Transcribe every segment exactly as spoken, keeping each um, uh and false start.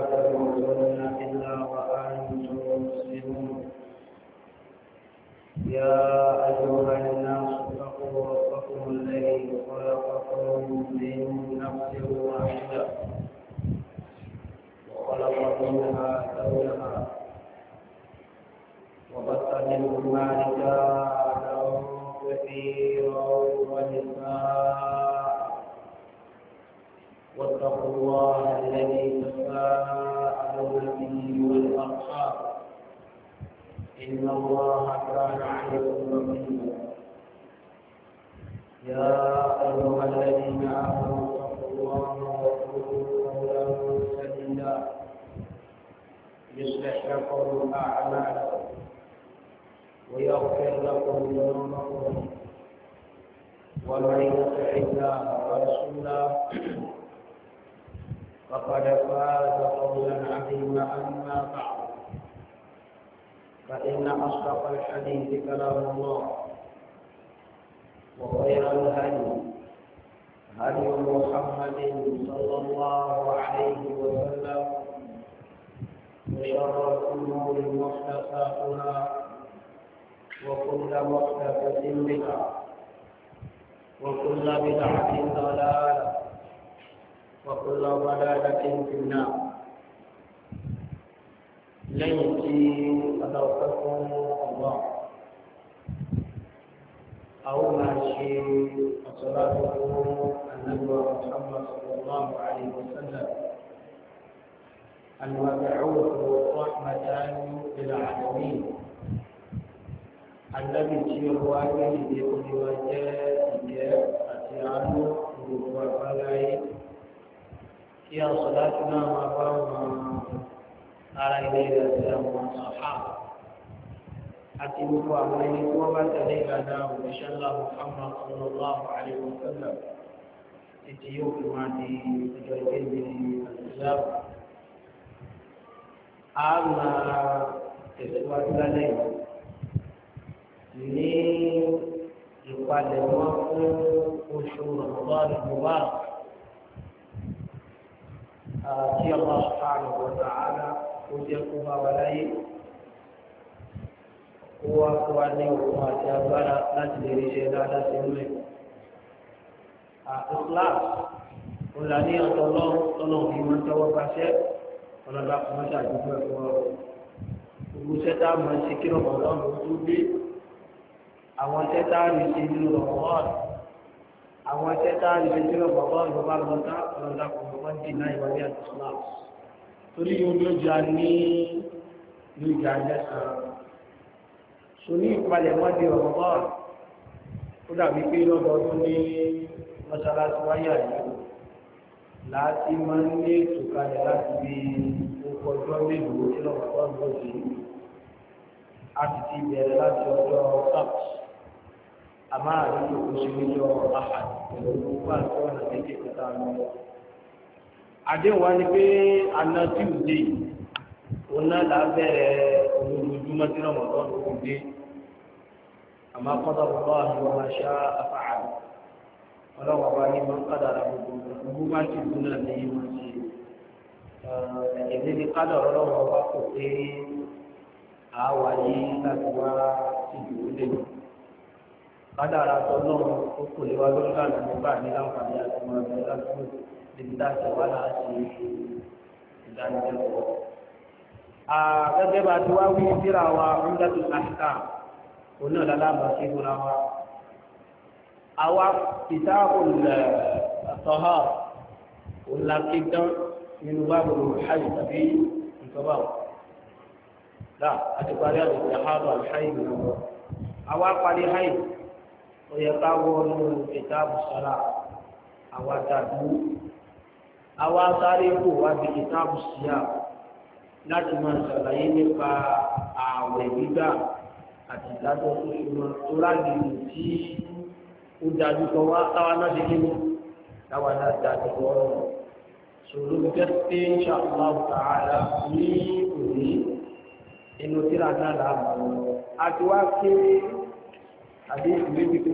تموتن إلا وأنتم مسلمون. يا أيها الناس اتقوا ربكم الذي خلقكم من نفس واحدة وخلق منها زوجها وبث منهما رجالا كثيرا ونساء واتقوا الله الذي تساءلون به والأرحام إن الله كان عليكم رقيبا. يا أيها الذين آمنوا اتقوا الله وقولوا قولا سديدا يصلح لكم أعمالكم ويغفر لكم ذنوبكم ومن يطع الله ورسوله فقد فاز فوزا عظيما. أما بعد فإن أصدق الحديث كلام الله وخير الهدي هدي محمد صلى الله عليه وسلم وشر الأمور محدثاتها وكل محدثة بدعة وكل بدعة ضلالة وكل ضلالة في النار. ليتي أتوقفكم الله أو ما شيء صلاتكم النبي محمد صلى الله عليه وسلم المبعوث رحمة للعالمين الذي هو الذي يوجه أتيانه وفلاي يا صلاتنا وبرم على إليه السلام والصحابة أتبقوا أمرين وبت لنا وبشر الله محمد صلى الله عليه وسلم تتيوك ماتي تجربين الإسلام أما تسوات لديه ní ìpalẹ̀mọ́ fún oṣù Ramadan Mubarak tí Allah subhanahu wa ta'ala ó jẹ́ kó bá wa láyé kó wá kó wá ní òkun àti agbára láti lè ríṣẹ́ dáadáa sí inú ẹ̀. Islam ó là ní ọ̀tọ̀ ọlọ́run tọ́nà bí wọ́n tẹ́wọ́ paṣẹ́ ọlọ́dà kò mọ́ ṣàdúgbò ẹ̀kọ́ gbogbo sẹ́tà máa ń ṣe kí Ramadan ló tó dé. Àwọn tẹ́tàrí ṣe ní Ramadan àwọn tẹ́tàrí ṣe ní Ramadan ló bá lọ dá ọ̀rọ̀dá kò wọ́n dì náà ìwọlé àti Islam torí yóò ló jà ní ló jà lẹ́sàn so ní ìpalẹ̀ wọ́n di Ramadan ó dàbí pé lọ́dọọdún ní mọ́ṣáláṣí wáyà yìí láti máa ń ní ètò kalẹ̀ láti bí ọkọ̀ ọjọ́ mélòó tí Ramadan ló dé a ti ti bẹ̀rẹ̀ láti ọjọ́ sábà àmọ́ àdúgbò oṣù àhàd pẹ̀lú gbogbo àti ọ̀nà méjì kẹta lọ. àdéhùn wa ni pé àná tíwùdé òun náà là á bẹ̀rẹ̀ olójoojúmọ́ tí Ramadan ló kù dé àmọ́ kọ́tà bàbá àti wọn máa ṣá afáàlì ọlọ́wọ́ bá ní máa ń kádàrà gbogbo gbogbo bá ti dùn náà ní ìmọ̀ sí ẹ̀ẹ́dẹ́ ní kádàrà ọlọ́wọ́ bá kò pé àwa yìí láti wá ìdúró lẹ́yìn. Kádàrá tọ́lọ́run ó kò lè wá lórí lánàá nígbà ní láǹfààní àti máa bẹ̀rẹ̀ lásìkò níbi dáṣẹ wá láti ìdánilẹ́kọ̀ọ́. Gẹ́gẹ́ bá ti wá wí síra wa Umdatul Ahkam òun náà lálábà sí ìfúnra wa. Àwa Kitabul Tahara òun la ké tán nínú báàbò hajj tàbí ìtọ́bà. Dá àti parí àti ìyàhádọ̀ àlùháyì nìyẹn. Àwa parí háyì. Ó yẹ ká wọnú kìtàbù sọ́lá àwa dàdú àwa sáré kò wá bí kìtàbù síyà láti máa ṣàlàyé nípa ààwẹ̀ gbígbà àti ìdájọ́ tó ṣùgbọ́n tó rágbìlì tí ó dájú kọ wá táwa náà ṣe kíni táwa náà dájú kọ ọ́rọ̀ ṣòro jẹ́ pé insha Allah ta'ala ní òní inú tíra náà làbọ̀ àti wá pé àdé ìwé bíkú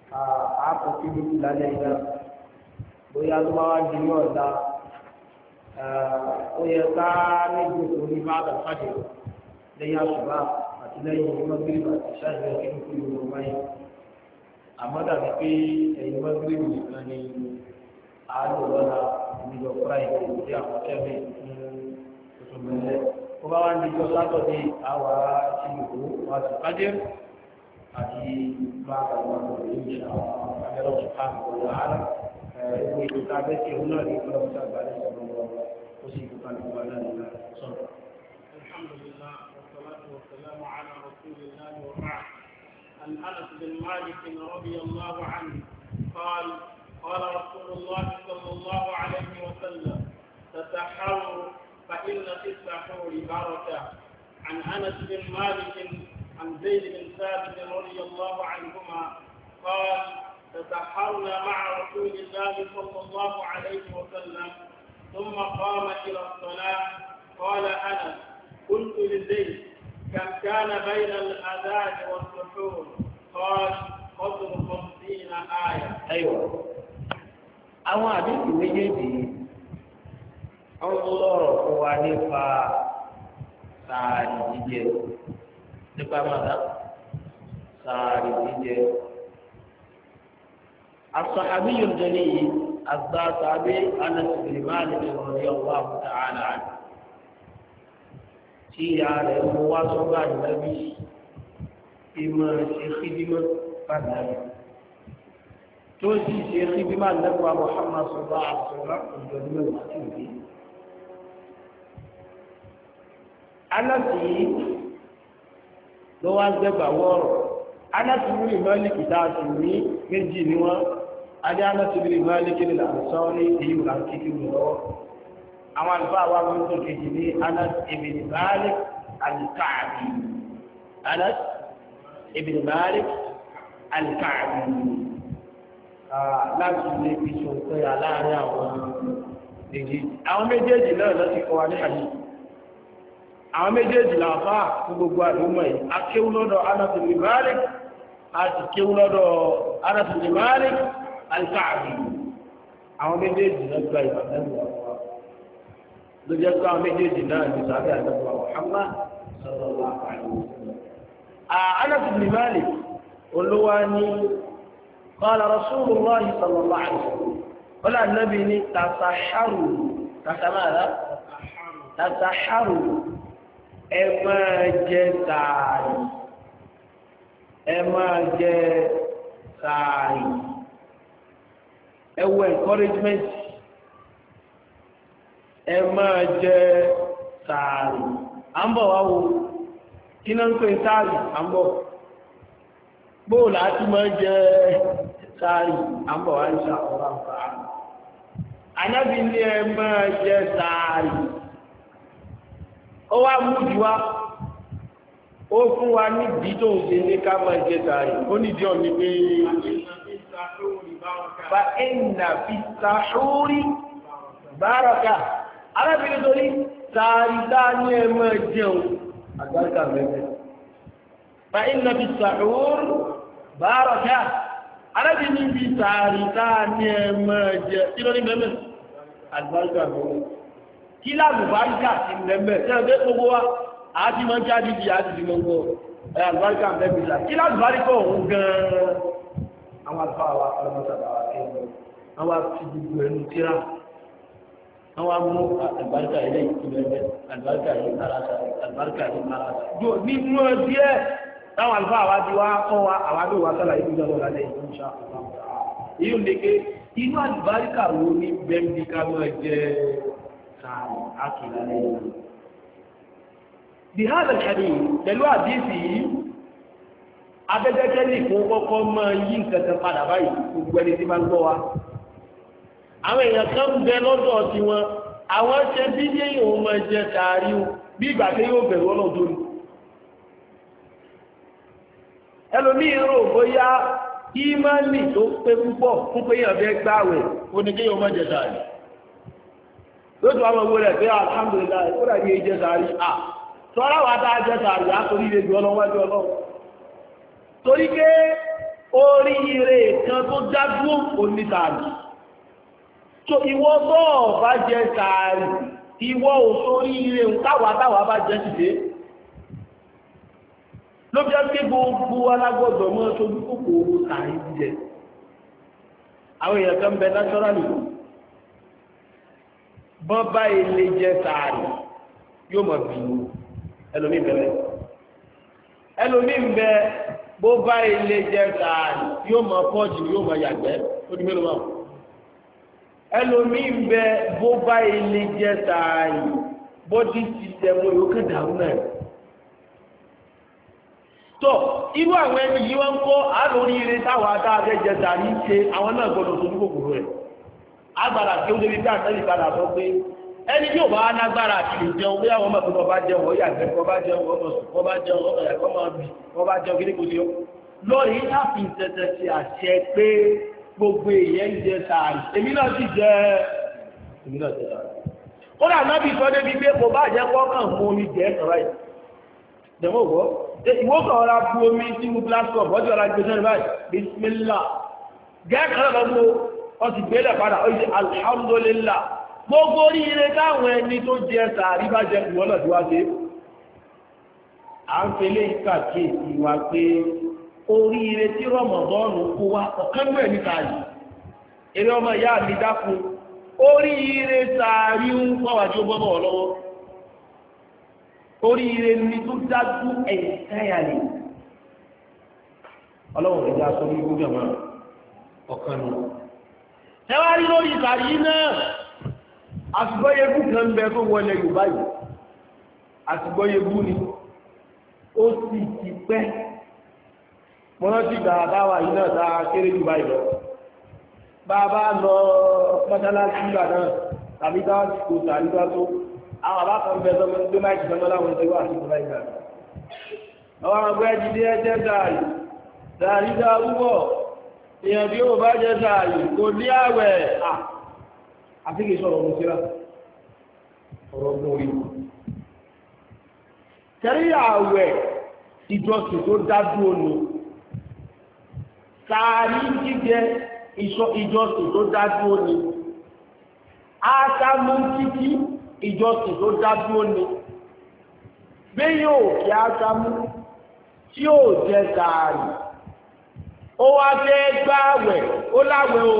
àápọ̀ kí ló ti lálẹ́ iná bóyá tó máa wá di ní ọ̀dà ó yẹ ká ní gbogbo ní bá bàbá fàjẹ́ lẹ́yìn àṣùbà àti lẹ́yìn mọ́gírìbì àti ṣáàjì kí n kú ìwọ wáyé àmọ́ dàbí pé ẹ̀yìn mọ́gírìbì nìkan ni àálò lọ́la ìjọ fúráìdì ìdí àwọn kẹ́mẹ́ fún oṣù mẹ́lẹ́ ó bá wá ń dijọ́ sátọ̀dé àwa ti ìkó wa ti fàjẹ́ àti bá àwọn ọmọ ìlú ìṣàwọn abẹ́rẹ́ ọ̀ṣun káàmù ọ̀la ààrẹ ẹ̀ẹ́dẹ́gbẹ́ ètò tá a bẹ́ tí òun náà ní ọlọ́run àgbàlẹ̀ sọ̀rọ̀ wọn ó sì kó kálukú wa náà nígbà sọ̀rọ̀. alhamdulillah wassalatu wassalamu ala rasulillah wa ba'd. an Anas bin Malik radiyallahu anhu qala qala rasulullah sallallahu alayhi wa sallam tasahharu fa inna fi as-sahuri barakah. an Anas bin Malik عن زيد بن ثابت رضي الله عنهما قال تسحرنا مع رسول الله صلى الله عليه وسلم ثم قام إلى الصلاة قال أنس قلت لزيد كم كان بين الأذان والسحور قال قدر خمسين آية. أيوة àwọn àdéhùn méjèèjì àwọn ọlọ́rọ̀ fún wa nípa sàárì jíjẹ nípa màdá sàárì jíjẹ. الصحابي الجليل الصحابي أنس بن مالك رضي الله تعالى عنه tí ààrẹ mú wá sọ́gbà ìlẹ́bí ìmọ̀ ṣe kídímọ̀ pàdánù tó sì ṣe kídímọ̀ lẹ́gbàá Muhammad sallallahu alaihi wasallam ìjọdún mẹ́wàá tí ò dé. Anasi ló wá gbẹ́gbà wọ́ọ̀rọ̀ Anasi bí Málíkì tá a sì ní méjì ni wọ́n adé Anasi bí Málíkì ní Ansari èyí wà kíkiri lọ́wọ́. àwọn àlùfáà wa wọn tó kejì ní Anas ibn Malik al-Ka'bi Anas ibn Malik al-Ka'bi láti lè fi ṣòfin aláàárín àwọn méjèèjì àwọn méjèèjì náà lọ sí kọ́ wa ní àdé àwọn méjèèjì làfáà fún gbogbo àdúgbò yìí akéwú lọ́dọ̀ Anas ibn Malik àti kéwú lọ́dọ̀ Anas ibn Malik al-Ka'bi àwọn méjèèjì náà gba ìbàdàn wọn ló jẹ́ pé àwọn méjèèjì náà ní sàbẹ̀ àdàbọ̀ Muhammad sallallahu alaihi wasallam. Anas ibn Malik olówó ní qala Rasulullah sallallahu alaihi wasallam qala an-nabi ní tasaharu tasamara tasaharu ẹ máa jẹ sààrì ẹ máa jẹ sààrì ẹ wọ encouragement ẹ máa jẹ sàárì à ń bọ̀ wá wo kí náà ń pè sàárì à ń bọ̀ bóòlù àti máa jẹ sàárì à ń bọ̀ wá ń ṣàkóra sàárì Ànábì ní ẹ máa jẹ sàárì ó wá mú jù wá ó fún wa nídìí tó ń ṣe ní ká máa jẹ sàárì ó nídìí ọ̀nì pé fa inna fi sahuri baraka arábìnrin torí tààrídá ní ẹmọ jẹun àgbàríkà mẹ́fẹ́ fa inna fi sahur baraka arábìnrin bí tààrídá ní ẹmọ jẹ tí ló ní mẹ́mẹ́ àgbàríkà mẹ́fẹ́ kí láàbùbáríkà sí mẹ́mẹ́ tí ẹgbẹ́ gbogbo wa àti mọ́ jáde di àti di mọ́gbọ́ àgbàríkà mẹ́fẹ́ kí láàbùbáríkà òun gan-an àwọn àlùfáà wa ọlọ́mọsàdà wa kẹ́ẹ̀mọ́ àwọn àti gbogbo ẹnu tíra àwọn amú àlùbáríkà ilé ìtìlẹ́gbẹ́ àlùbáríkà yìí arasa àlùbáríkà yìí arasa jò nínú díẹ̀ táwọn àlùfáà wa ti wá kọ́ wa àwọn àdó wa sálà yìí lọ́wọ́ lálẹ́ yìí ń ṣá èyí ò lè ké inú àlùbáríkà wo ní bẹ́ẹ̀ni ká máa jẹ sàárì àkìlá lẹ́yìn. bihar al-hadi pẹ̀lú àdéhìí yìí abẹ́jẹ́jẹ́ nìkan kọ́kọ́ máa yí nǹkan kan padà báyìí gbogbo ẹni tí máa ń gbọ́ wa àwọn èèyàn kan ń bẹ lọ́dọ̀ tí wọn àwọn ṣe bí yéèyàn ó máa jẹ sàárì o bí ìgbà tí yóò bẹ̀rù ọlọ́dún ni ẹlòmíì rò bóyá ìmánì tó pé púpọ̀ fún pé èèyàn fẹ́ gbààwẹ̀ ó ní kéèyàn má jẹ sàárì lóṣù àwọn owó rẹ̀ pé alhamdulilayi ó dàbí èyí jẹ sàárì à tọ́lá wa tá a jẹ sàárì á torí ilé ju ọlọ́wájú ọlọ́run torí pé oríire kan tó dá dúró òní sàárì tó ìwọ tó bá jẹ sàárì ìwọ ò sórí ire táwa táwa bá jẹ sílé ló bí ẹ́ pé gbogbo alágbọ́dọ̀ mọ́ sójú kòkòrò sàárì jíjẹ àwọn èèyàn kan bẹ naturally bọ́n bá ilé jẹ sàárì yóò mọ̀ bí ẹlòmí bẹ̀rẹ̀ ẹlòmí bẹ bó bá ilé jẹ sàárì yóò mọ̀ pọ́ọ̀jì yóò mọ̀ yàgbẹ́ ó di mélòó máa ẹlòmí bẹ bó bá ilé jẹ sàárì bọ́dí ti tẹ̀wọ́ yóò kẹ́ dàrú náà tó irú àwọn ẹni yìí wọ́n ń kọ́ àlórí ire táwọn adáàbẹ̀ jẹ sàárì ṣe àwọn náà gbọdọ̀ sojú kòkòrò rẹ̀ agbára tí ó débi bí àtẹ́lì padà sọ pé ẹni tí ò bá lágbára àti lè jẹun bí àwọn ọmọkùnrin ọba jẹun ọyà àgbẹ̀ kọ́ bá jẹun ọmọ sùn kọ́ bá jẹun ọmọ ẹ̀yà kọ́ máa bì kọ́ bá jẹun kí ní kò sí ọ. lọ́ọ̀rì láti tẹ̀tẹ̀ sí àṣẹ pé gbogbo èèyàn ń jẹ sàárì èmi náà sì jẹ èmi náà jẹ sàárì. ó dà náà bí sọ débi pé kò bá jẹ́ kọ́kàn mú omi jẹ́ sọ̀rọ̀ yìí. dẹ̀mọ́ òwò ìwọ kan ọ̀rá bu omi sínú plastic ọjọ́ ọ̀rá gbé sẹ́nu báyìí bisimilá gẹ́gẹ́ lọ́wọ́ ọ ti gbé lẹ̀ padà ó yẹ alhamdulillah gbogbo oríire táwọn ẹni tó jẹ sàárì bá jẹ ìwọ́n náà tí wá ṣe à ń fẹlẹ́ ìkàkíyèsí wa pé oríire tí rọmọdọ́ọ̀nù kó wa ọ̀kan gbé ní sàárì eré ọmọ ìyá mi dákun oríire sàárì ń pàwájú bọ́bọ̀ lọ́wọ́ oríire ni tó dájú ẹ̀yìn káyà ni ọlọ́run ìjà sórí ìgbójọ máa ọ̀kan nù ẹwà rí lórí ìsàrí náà àtìgbọ́yẹ̀bú kan bẹ tó wọlé Yorùbá yìí àtìgbọ́yẹ̀bú ni ó sì ti pẹ́ mọ́nà tí gbàdáwà yìí náà dáa kéré jù báyìí lọ bàbá lọ mọ́sálásí ìgbà náà tàbí dáwà kò tàbí dáwà tó àwọn àbá kan bẹ sọmọ tó máa ti sọmọ láwọn ìṣẹ́wà àti ìgbà ìgbà àwọn ọgbẹ́ jíde ẹjẹ́ dáàrí dáàrí dáa èèyàn bí ó bá jẹ́ sáàyè kò ní àwẹ̀ àfíkè sọ̀rọ̀ ọmọ síra ọ̀rọ̀ ọgbọ̀n orí tẹ́rí àwẹ̀ ìjọsìn tó dájú òní sáàrí jíjẹ ìjọsìn tó dájú òní ásámú títí ìjọsìn tó dájú òní bí yóò kí ásámú tí ó jẹ sáàrí ó wá fẹ́ gbáwẹ̀ ó láwẹ̀ o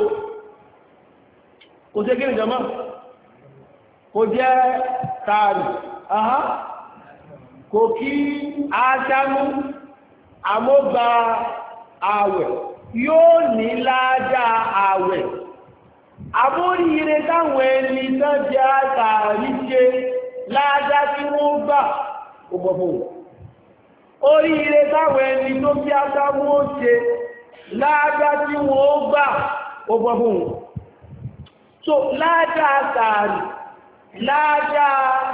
kò sí kí ní jọmọ́ kò jẹ́ tààrí ahá kò kí ájánú àmógbà àwẹ̀ yóò ní láàdá àwẹ̀ àmóríire táwọn ẹni tán jẹ́ àtàrí ṣe láàdá tí wọ́n gbà ó bọ́ fún oríire táwọn ẹni tó bí ájánú ó ṣe láàdá tí wọ́n gbà ó gbọ́ fún un so láàdá àtàrí láàdá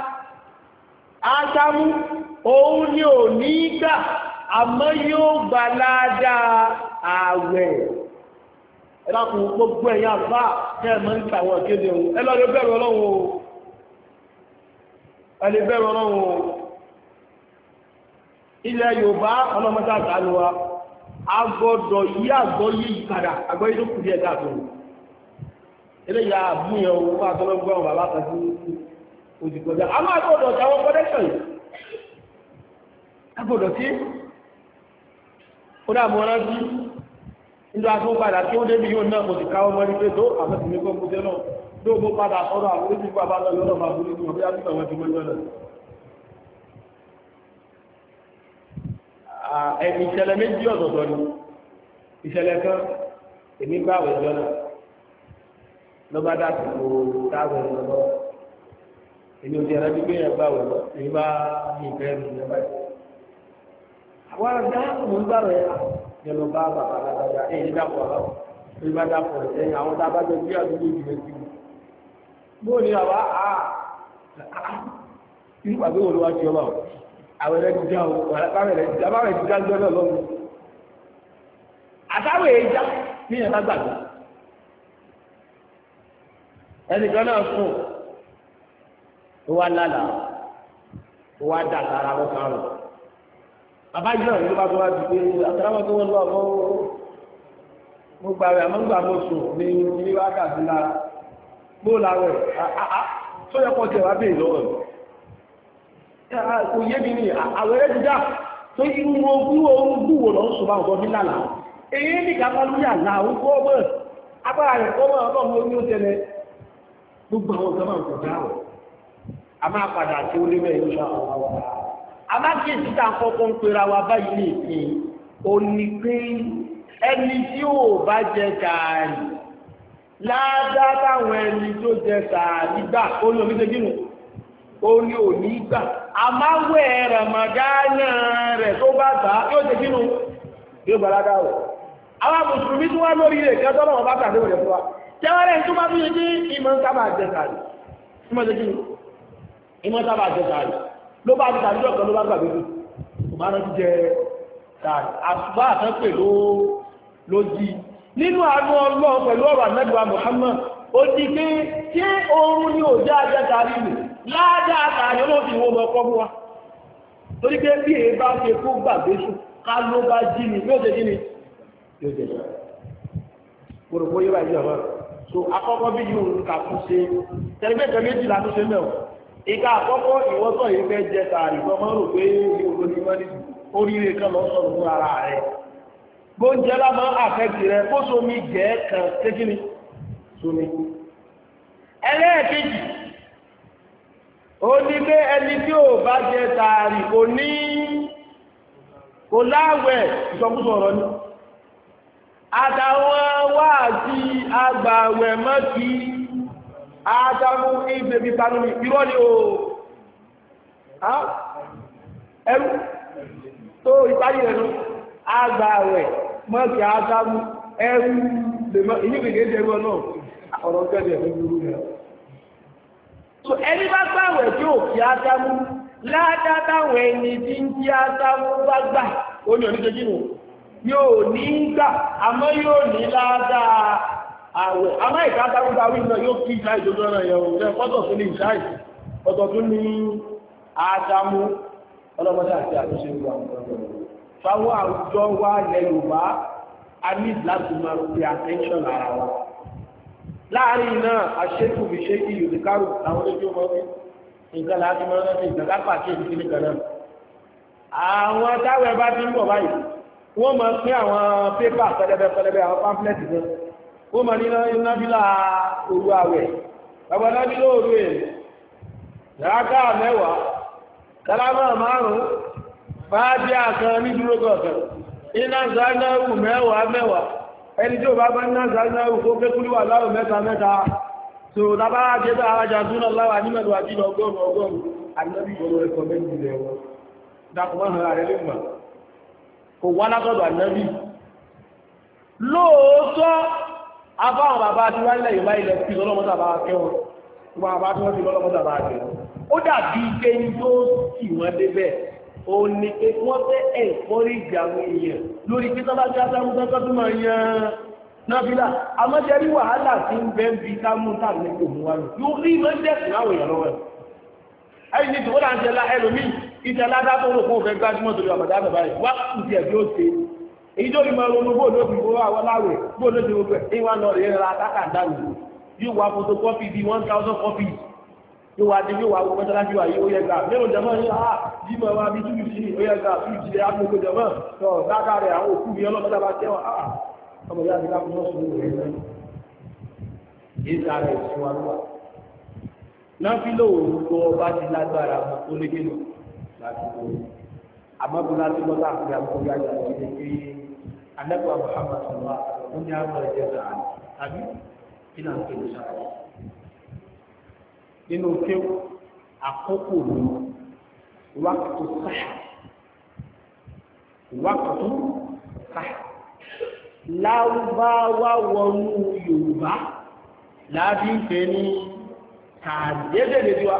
ásámú òun ni ò ní gbà àmọ́ yóò gbà láàdá ààwẹ̀ ẹlákùn gbogbo ẹ̀yà bá kẹ́ẹ̀mọ́ ń tàwọn kéde ohun ẹlọ́dẹ bẹ̀rù ọlọ́run o ẹlẹ́ bẹ̀rù ọlọ́run o ilẹ̀ Yorùbá ọlọ́mọdé àtàlùwà agbọ́dọ̀ yí àgbọ́ yí ìkàdà àgbọ́ yí tó kù díẹ̀ dáàtọ̀ eléyà àbúyàn owó fún àtọ́lọ́gbọ́n bàbá kan sí òjìkọjá a máa gbọ́dọ̀ jáwọ́ kọ́dẹ́ṣọ̀n agbọ́dọ̀ tí ó dà mọ́ rántí nílò àtúnpadà tí ó débi yóò náà kò sì káwọ́ mọ́ ní pé tó àmọ́sìnmí kọ́ kú tẹ́lọ̀ tó mú padà sọ́rọ̀ àwọn orí nípa bá lọ́rọ̀ máa burú ní ọ̀bí àbíkà wọn ti mọ́ lọ́nà ẹni ìṣẹ̀lẹ̀ méjì ọ̀tọ̀ọ̀tọ̀ ni ìṣẹ̀lẹ̀ kan èmi bá àwẹ̀ jọ́nà ló bá dàpọ̀ kó táwọn ẹ̀rọ lọ èmi ò ti ẹ̀rọ gbígbé yẹn bá àwẹ̀ lọ èmi bá ní ìfẹ́ mi ní ọba yìí àwọn àgbà mò ń gbàrọ̀ yẹn yẹn lọ bá bàbá alágbàdá èyí dàpọ̀ ọ̀rọ̀ èmi bá dàpọ̀ ẹ̀yìn àwọn tá a bá jọ bí àdúgbò ìdílé sí i bó ni àwa à irú pàgbé wo ló wá sí ọba o àwọn ẹ̀rẹ́ ti já o àbáwẹ̀ rẹ̀ ti já àbáwẹ̀ ti já ń gbọ́dọ̀ lọ́wọ́ àtàwẹ̀ èyí já ní ẹ̀ lágbàdo ẹnìkan náà sùn ó wá lálàá ó wá dà sára wọn kan rò bàbá yìí náà ló bá tó wá di pé àtàwọn tó wọn lọ àmọ́ mo gbà rẹ àmọ́ gbà mo sùn ní ilé wákàtí lára bó làwẹ̀ tó yẹ kọ́ tẹ̀ wá bèèrè lọ́wọ́ kò yé mi ní àwẹ̀rẹ́ dídá tó yí wo wúwo wúwo lọ sọ bá ọ̀gọ́ nílànà èyí ní kápá lórí àlà ó kọ́ mọ́ agbára rẹ̀ kọ́ mọ́ ọlọ́run ó ní ó tẹ̀lé gbogbo àwọn ọ̀gá máa ń kọjá rẹ̀ a máa padà tí ó lé mẹ́rin ní ṣáà ọ̀gá a máa kí èsì tá à ń kọ́kọ́ ń pera wa báyìí ní ìsìn ó ní pé ẹni tí ò bá jẹ gààrí ládá táwọn ẹni tó jẹ gààrí gbà ó ní omi tẹ́jú nù ó ní òní gbà àmáwẹ̀ Ramadana rẹ̀ tó bá gbà yóò tẹ́jú nù yóò gbà ládá rẹ̀ àwọn mùsùlùmí tó wá lórí rẹ̀ kí wọ́n tọ́lọ̀ wọn bá tàbí rẹ̀ fún wa tẹ́wọ́rẹ́ tó bá fi ní ìmọ̀ sábà jẹ gààrí ìmọ̀ tẹ́jú nù ìmọ̀ sábà jẹ gààrí ló bá ti tàbí ọ̀kan ló bá gbàgbé kò máa rántí jẹ gààrí àṣùbá àtẹ́pẹ̀ ló ló jí nínú àánú ọlọ́run pẹ̀lú ọ̀rọ̀ àmẹ́dùwà Muhammad ó ti pé tí oorun ní òjá ajẹ́ gààrí nì ládàá gààrí olóòfin wo mọ̀ ọkọ̀ mú wa torí pé bí èé bá ṣe kó gbàgbé sùn ká ló bá jí ni yóò ṣe jí ni yóò ṣe jí gbogbo yóò bá yí ọ̀rọ̀ so akọ́kọ́ bí yóò ń kà fún ṣe tẹlifíṣẹ̀ méjìlá tó ṣe mẹ́wọ̀ ìka àkọ́kọ́ ìwọ́sọ̀ yìí fẹ́ jẹ gààrí tó máa ń rò pé yóò ní mọ́ni oríire kan lọ sọ̀rọ̀ fún ara rẹ̀ gbóúnjẹ lámọ́ àfẹ́kì rẹ̀ kó sómi jẹ́ kan kéjìní sómi ẹlẹ́ẹ̀kejì ó ní pé ẹni tí ò bá jẹ gààrí kò ní kò láwẹ̀ ìsọkúsọ ọ̀rọ̀ ní àtàwọn wáàsí agbàwẹ̀ mọ́kí àtàmú ìbèbí kanúmi irọ́ ni o ẹrù tó ìparí rẹ̀ nù agbàwẹ̀ mọ́kí àtàmú ẹrù ìyíkèké jẹ́gbọ́n náà ọ̀rọ̀ gẹ́gẹ́ fún irú rẹ̀ so ẹni bá gbàwẹ̀ tí ò kí àtàmú ládátàwọ̀ ẹni tí ń kí àtàmú bá gbà ó ní oníkejì nù yóò ní gbà àmọ́ yóò ní ládàá àwẹ̀ àmọ́ ìkátàkùtà wíńdọ̀ yóò kí ìṣá ìjọjọ́ náà yẹ̀ òun jẹ́ fọ́tọ̀ sí ní ìṣá ìṣẹ́ ọ̀tọ̀ tún ní àdámú ọlọ́mọdé àti àtúnṣe ìlú àwọn ọ̀dọ́ fáwọn àwùjọ wa ilẹ̀ Yorùbá a ní láti máa fi attention ara wa láàrin náà àṣekù fi ṣe kí yorùkárù àwọn ojú ọmọ wí nǹkan láti máa rántí ìgbàgbá pàkíyèsí sí nìkan náà àwọn táwọn ẹ bá ti ń bọ̀ báyìí wọ́n máa pín àwọn pépà pẹlẹbẹ pẹlẹbẹ àwọn pamphlet náà wọ́n máa ní nábìlà òru àwẹ̀ bàbá nábìlà òru ẹ̀ rákà mẹ́wàá kálámà márùn-ún fàájì àkan ní dúró gọ̀ọ̀kan iná zanáwù mẹ́wàá mẹ́wàá ẹni tí ó bá bá iná zanáwù kó kékúrú wà láwù mẹ́ta mẹ́ta tó lábára jẹ́ta arájà túnà láwà ní mẹ́lú àti ọgọ́rùn ọgọ́rùn ànábì ìgbòrò ẹ̀kọ́ méjì rẹ̀ wọ́n dákùnmọ́ hàn ààrẹ lè mọ̀ kò wá látọ̀dọ̀ ànábì lóòótọ́ abáwọn bàbá tí wọ́n lẹ̀ ìwá ilẹ̀ tí lọ́lọ́mọ́ta bá kẹwọn gbogbo àbá tí wọ́n ti lọ́lọ́mọ́ta bá kẹwọn ó dàbí ike tó sì wọ́n débẹ̀ ó ní pé wọ́n fẹ́ ẹ̀kọ́rí ìgbà àwọn èèyàn lórí pé tọ́lá tí a sáré tọ́tọ́ tó máa yan náfìlà àmọ́jẹ́rí wàhálà tí ń bẹ́ ń bi ká mú tàbí kò mú wa lò yóò rí ìmọ̀ dẹ́kun àwọn èèyàn lọ́wọ́ ẹ̀ ẹ̀yìn ní tòwó láti ẹlá ẹlòmíì ìtẹ̀ ládá tó rò fún òfin gbájúmọ̀ torí ọ̀bàdá bàbá rẹ̀ wá kùtì ẹ̀ bí ó ṣe èyí tó ní mọ ronú bóòlù ó fi gbowó àwọn láwẹ̀ bóòlù ó ti gbogbo ẹ̀ ìwà lọ rèé ra kákàndá lò yóò wá photocopy bíi one thousand copies yóò wá dé yóò wá wọ mọ́tàlájú àyè ó yẹ gbà mẹ́rin jẹ́mọ́ ní àá jímọ̀ wá bí túbù sí ó yẹ gbà fún ìjìlẹ̀ àgbègbè jẹ́mọ́ tó dáadáa rẹ̀ àwọn òkú mi ọlọ́mọdé bá tẹ́wọ̀ àà ọmọ yá mi ká fún ọ̀sùn rẹ̀ náà ìta rẹ̀ sí wa lọ́wọ́ náà fi lóò tó ọba ti lágbára ó lé gẹ́nu láti kó àmọ́bí láti lọ́tà àti àkókò yájà sí ilé pé anẹ́gbà Muhammad sọ̀rọ̀ ó ní àwọn ẹ̀jẹ̀ sàá tàbí kí náà ń pè ní sàá nínú kéwù àkókò ló wákàtí sáà wákàtí sáà Lárúbáwá wọnú Yorùbá láàbí ń pè ní tààdédèdè tí wá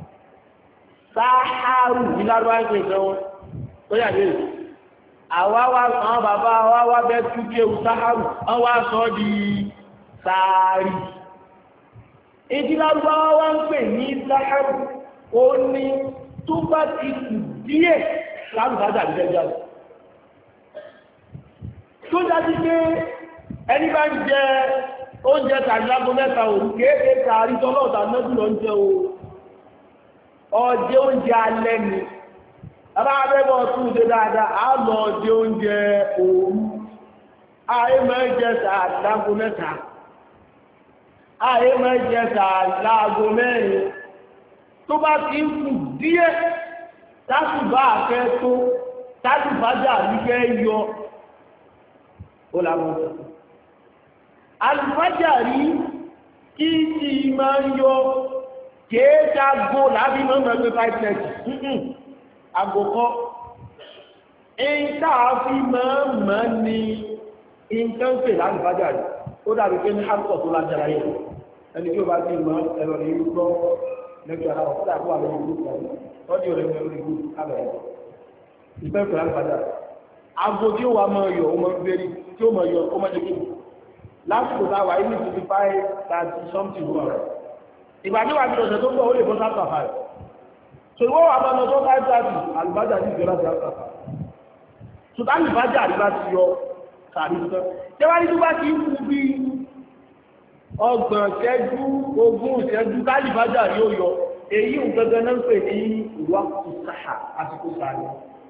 sáàrù ní Lárúbáwá ń pè sọ wọn ó yà lè àwáwá àwọn bàbá àwáwá bẹ́ tú kéwù sáàrù wọ́n wá sọ di sáàrì èdè Lárúbáwá wá ń pè ní sáàrù ó ní tó bá ti kù díẹ̀ láàrùbájà àbíjẹ́jà tó dájú pé ẹni bá ń jẹ oúnjẹ tàbí lágbo mẹ́ta òru kéèké tààrí tọ́lọ́ọ̀tà mẹ́bí lọ ń jẹ o ọjẹ́ oúnjẹ alẹ́ ni bàbá abẹ́bọ̀ tún ṣe dáadáa á lọ ọjẹ́ oúnjẹ òru ààyè máa ń jẹ tààrí lágbo mẹ́ta ààyè máa ń jẹ tààrí lágbo mẹ́rin tó bá ti ń kù díẹ̀ tásùbà àfẹ́ tó tásùbájà nífẹ́ yọ ó làwọn alùfájàrí kí tí máa ń yọ kéèjà gbó lábí mọ́mọ́ pé five thirty àgòkọ́ èyí táà fi máa mọ́ ní ìntánpè lálùfájàrí ó dàbí pé ní hálùkọ̀ tó lájára yìí ẹni tí ó bá ti mọ́ ẹ̀rọ ní ìlú gbọ́ lẹ́gbẹ̀ẹ́ aláwọ̀ kó dàbí wà lórí ìlú kan tọ́jú rẹ̀ ní orí ìlú kábẹ̀rẹ̀ ìfẹ́ pẹ̀lú lálùfájàrí àgò tí ó wà máa yọ ó máa bẹ̀rẹ̀ tí ó máa yọ ó máa jẹ́ kí lásìkò táwà ilé twenty five thirty something wọ́n rẹ̀ ìgbà tí wà ní ọ̀sẹ̀ tó ń bọ̀ ó lè bọ́ sáàtà five so ìwọ́ wà máa lọ́tọ́ five thirty àlùbájà ní ìjọ láti sáàtà five so tá àlùbájà àríbá ti yọ sàrí tán tí wá ní tó bá ti ń kú bí ọgbọ̀n ṣẹ́jú ogún ṣẹ́jú tálìbájà yóò yọ èyí ń gẹ́gẹ́ náà ń pè ní ìwà kùsàhà àsìkò sàrí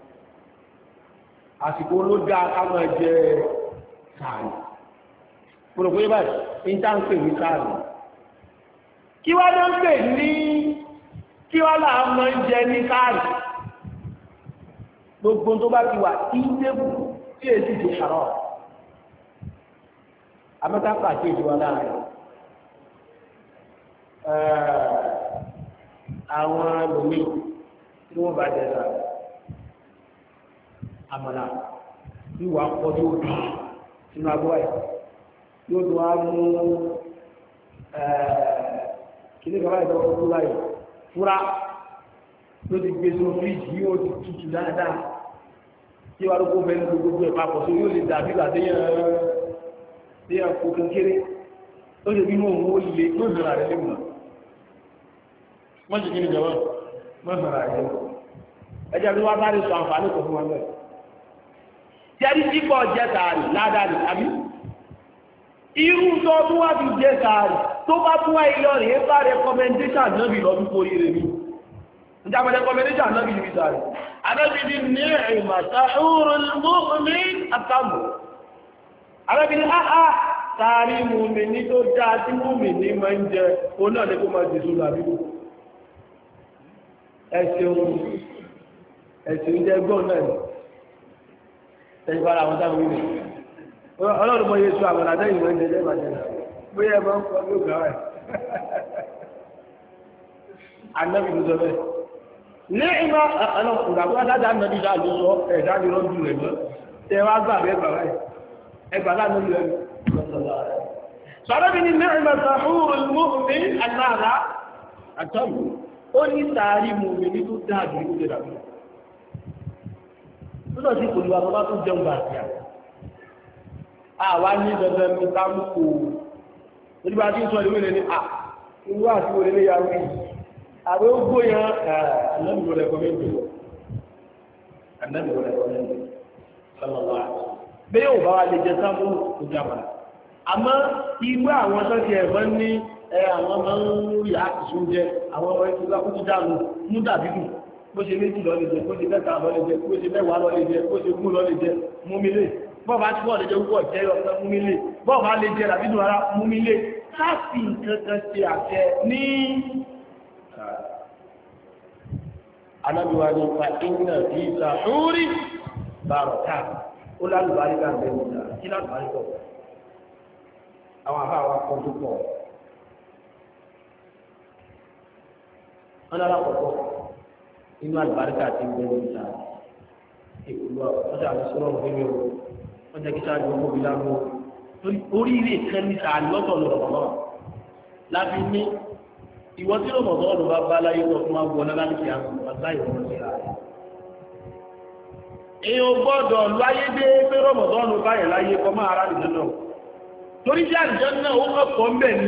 àsìkò ló dá ká máa jẹ sàrí gbogbo yẹ́ báyìí ní tá ń pè ní sáàrì kí wá ló ń pè ní kí wá láà mọ́ ń jẹ ní sáàrì gbogbo tó bá ti wà ìdébù tí èsì ti ṣàrọ̀ amẹ́tàpá àti ìjọba láàrin àwọn lòmí tí wọ́n bá jẹ sáàrì àmàlà ìwà pọ̀jù òbí sínú agbó ẹ̀ yóò tó wá mú kìí kàwà ìdọ́wọ́ tó láyé fúra ló ti gbé sínú fíjì yóò ti tutù dáadáa tí wà lókó bẹ́ẹ̀ ní gbogbo ẹ̀ papọ̀ tó yóò lè dàbí là déyàn kó kékeré ó lè bínú òun ó lè tó ìrìnà rẹ̀ lẹ́mùnà wọ́n jẹ́ kí ni jẹ́wọ́ wọ́n ìrìnà rẹ̀ lẹ́mùnà ẹjẹ́ bí wá sáré sọ àǹfààní kò fún wọn bẹ́ẹ̀ tí a rí sípò jẹ́ tààrí ládàá ní àbí irú tó tún wá fi jẹ́ sàárì tó bá tún wá ilé ọ̀rẹ́ bá recommendation náà bí lọ́dún kó rí rẹ̀ ní ìjàmọ̀ recommendation náà bí níbi sàárì adábìdì ní ìmàta oòrùn mọ́mí àtàmù adábìdì áhá sàárì mùmí ní tó dá tí mùmí ní máa ń jẹ ó náà ní kó máa jẹ sólà bíbù ẹ̀sìn ẹ̀sìn jẹ́ gbọ́n náà ní ẹ̀sìn bára àwọn táwọn wíwẹ̀ ọlọ́run mọ́ yéṣu àwọn àdáyìn wọ́n jẹ́ ìbàjẹ́ bóyá ẹgbẹ́ ń kọ́ ní ògbà rẹ̀ anábì ló sọ bẹ́ẹ̀ ní ìmọ̀ ìgbàgbọ́ adájá anábì dá ló sọ ẹ̀dá ni wọ́n dùn rẹ̀ mọ́ tẹ wá gbà bẹ́ẹ̀ gbà rẹ̀ ẹgbà láàánú rẹ̀ sọ̀rọ̀ bí ní mẹ́rin sàhúrù mọ́mí aláàrá àtọ́lù ó ní sàárì mọ́mí ní tó dáàbì ní kúrò dàbí tó lọ sí ìpòlú àwọn bá tó jẹun bà sí àwọn àwa ní dandan ní kámùkù nígbà tí ń sọ ìwé ní à ìwé àti òrè lè yàwó yìí àwọn ogbó yẹn ànábìwò rẹ̀ kọ́mẹ́ntì ànábìwò rẹ̀ kọ́mẹ́ntì sọlọ́wọ́ àti bẹ́ẹ̀ ò bá wa lè jẹ sáfù ojú àbàlà àmọ́ ìwé àwọn sọ́ọ̀tì ẹ̀fọ́ ní àwọn ọmọ ń rí àkùsùn jẹ àwọn ọmọ ìtura kó ti dànù mú dàbí dùn bó ṣe méjì lọ lè jẹ bó ṣe mẹ́ta lọ lè jẹ bó ṣe mẹ́wàá lọ lè jẹ bó ṣe gún lọ lè jẹ mú mi lè bọ́ọ̀bá tí bọ́ọ̀ lè jẹ́ púpọ̀ jẹ́ ọ̀pẹ́ mú mi lè bọ́ọ̀bá lè jẹ́ ràbínú ara mú mi lè káàfì nǹkan ṣe àṣẹ ní anábíwá ní pa iná bí ìta lórí bàrọ̀ká ó lálùbáríkà bẹ̀rẹ̀ ìta kí lálùbáríkà àwọn àbá wa kọ́ tó pọ̀ wọn lára pọ̀pọ̀ inú àlùbáríkà ti bẹ̀rẹ̀ ìta ìpòlú ọjọ́ àbúsọ́rọ̀ òfin mi ò wọ́n jẹ́ kí sáájú ọkọ̀ bí lágbó orí ilé kan ní sáà lọ́tọ̀ lọ́rọ̀ náà láti ní ìwọ́n tí lọ́mọ̀ tó ọ̀dọ̀ bá bá láyé lọ fún agbó ọ̀nà láti àwọn ọ̀gá ìwọ̀n sí ra rẹ̀. èèyàn gbọ́dọ̀ láyé dé pé rọ́mọ̀ tó ọ̀nà báyẹ̀ láyé kọ́ máa ara nìjọ náà torí sí àdìjọ náà ó kọ́ ń bẹ̀ ni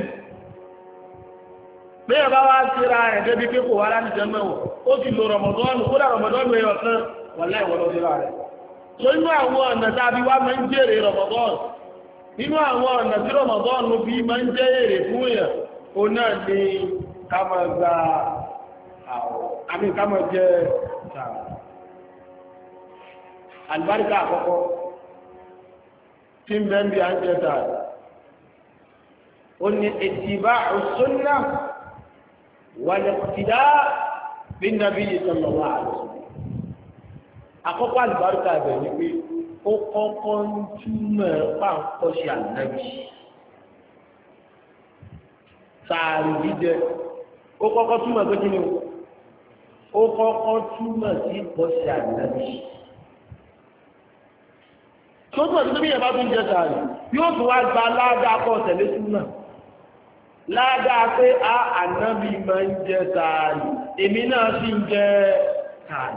pé ọba wá síra ẹ̀ débi pé kò wá láti náà ó ti lo rọ̀mọ̀dọ́nù kódà rọ̀mọ̀dọ́nù ẹ̀yọ̀ kan wà láì wọ́n lọ síra rẹ̀ tó inú àwọn ọ̀nà tàbí wá máa ń jèrè rọ̀mọ̀dọ́nù nínú àwọn ọ̀nà tí Ramadan bí máa ń jẹ́ èrè fún èèyàn ó náà ní ká máa gba àmì ká máa jẹ àlùbáríkà àkọ́kọ́ tí ń bẹ́ ń bí à ń jẹ tààrí ó ní ittiba'u sunnah wal iqtida' bin nabiy sallallahu alaihi wasallam. Àkọ́kọ́ àlùbáríkà bẹ̀ ni pé ó kọ́kọ́ ń túmọ̀ páńkọ́ ṣe ànábì sàárì jíjẹ ó kọ́kọ́ túmọ̀ pé kí ni ó kọ́kọ́ túmọ̀ sí kọ́ṣe ànábì tó túmọ̀ sí pé bí yẹn bá tún jẹ sàárì yóò tún wá gba ládàá kọ́ tẹ̀lé súnà ládàá pé a ànábì máa ń jẹ sàárì èmi náà sì ń jẹ sàárì.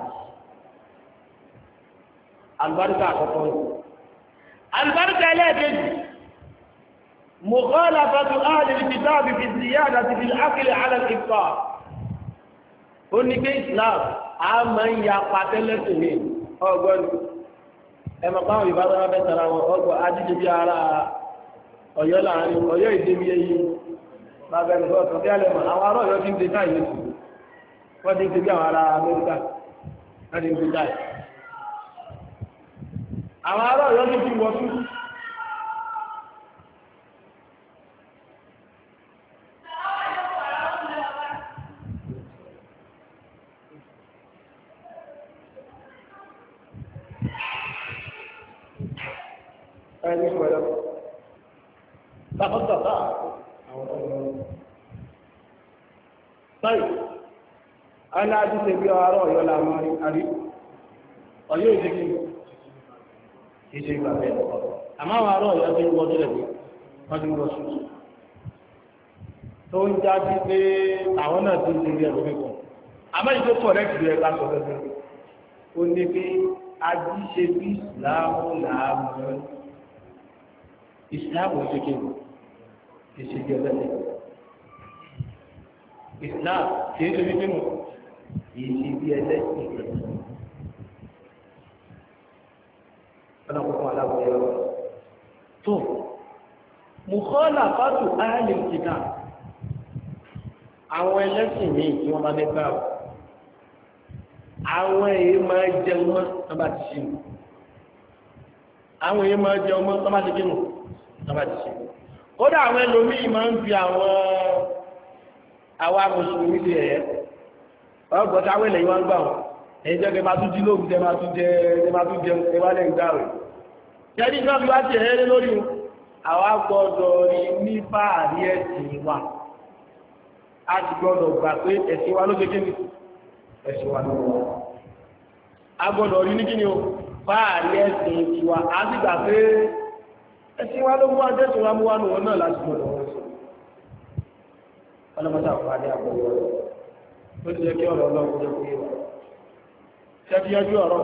Albarka àkọ́kọ́ yìí. Albarka ẹlẹ́ẹ̀kejì. Mukhalafatu ahli al-kitab fi ziyadati fil akli ala al-iftar. Ó ní pé Islam a máa ń ya pàtẹ́lẹ́sì ní ọgbọ́n. Ẹ mọ̀ báwọn ìbá wọn bẹ́ tara wọn ọgbọ́n ajíjẹ bí ara Ọ̀yọ́ láàrin Ọ̀yọ́ ìdèmí ẹyí. Bàbá ẹni sọ ọ̀tọ̀ kí á lè mọ̀ àwọn ará Ọ̀yọ́ ti ń de táyé sí. Wọ́n ti ń de bí àwọn ará Amẹ́ríkà. Wọ́n ti ń de táyé. Àwọn ará Ọ̀yọ́ ní kí wọ́n tún ẹni ṣùgbọ́n tàbátàbá àwọn ọmọ báyìí aláàjú tẹ bí ará Ọ̀yọ́ láàrín àrí Ọ̀yọ́ ìdíkí ìṣe ìgbà bẹ́ẹ̀ lọ́wọ́ àmọ́ àwọn ará Ọ̀yọ́ tí ń wọ́n sílẹ̀ bí wọ́n ti ń wọ́n sùn tó ń já sí pé àwọn náà ti ń ṣe ilé ẹ̀rọ mẹ́kọ̀ọ́ àmọ́ ìṣe correct rẹ̀ ká sọ fẹ́fẹ́ ó ní pé ají ṣe bí ìsìláàmù làámù ìsìláàmù ṣe kí ni ìṣe bí ẹlẹ́sẹ̀ ìsìláàmù kì í ṣe bí kínu ìṣe bí ẹlẹ́sẹ̀ ọ̀nà kọ̀ọ̀kan aláwọ̀ ẹ̀rọ tó mukhalafatu ahli al-kitab àwọn ẹlẹ́sìn míì tí wọ́n bá dé bá wọn àwọn èyí máa jẹun mọ́ tó bá ti ṣe àwọn èyí máa jẹun mọ́ tó bá ti kínú tó bá ti ṣe kódà àwọn ẹlòmíì máa ń fi àwọn àwa mùsùlùmí ti ẹ̀yẹ ọgbọ̀n táwọn èlẹ̀ yìí wọ́n ń gbà wọn ẹ̀yìn jẹ́ kẹ́ máa tún jí lóògùn tẹ́ máa tún jẹ ẹ máa tún jẹun ẹ bá lẹ́yìn gbà rẹ̀ jẹ́rí náà fi wá ti ẹ̀yẹ́ lórí àwa gbọ́dọ̀ rí ní fáàrí ẹ̀sìn wa a ti gbọ́dọ̀ gbà pé ẹ̀sìn wa ló ṣe kí ni ẹ̀sìn wa ló wà a gbọ́dọ̀ rí ní kí ni o fáàrí ẹ̀sìn tiwa a ti gbà pé ẹ̀sìn wa ló mú adẹ́sìn wa mú wa nù wọn náà láti gbọ́dọ̀ wọn sọ ọlọ́mọdé àfọwádé àgbọ̀wọ́ rẹ̀ ó ti yẹ kí ọ̀rọ̀ ọlọ́run kó jẹ́ kó yé wa ṣẹ́bi yẹjú ọ̀rọ̀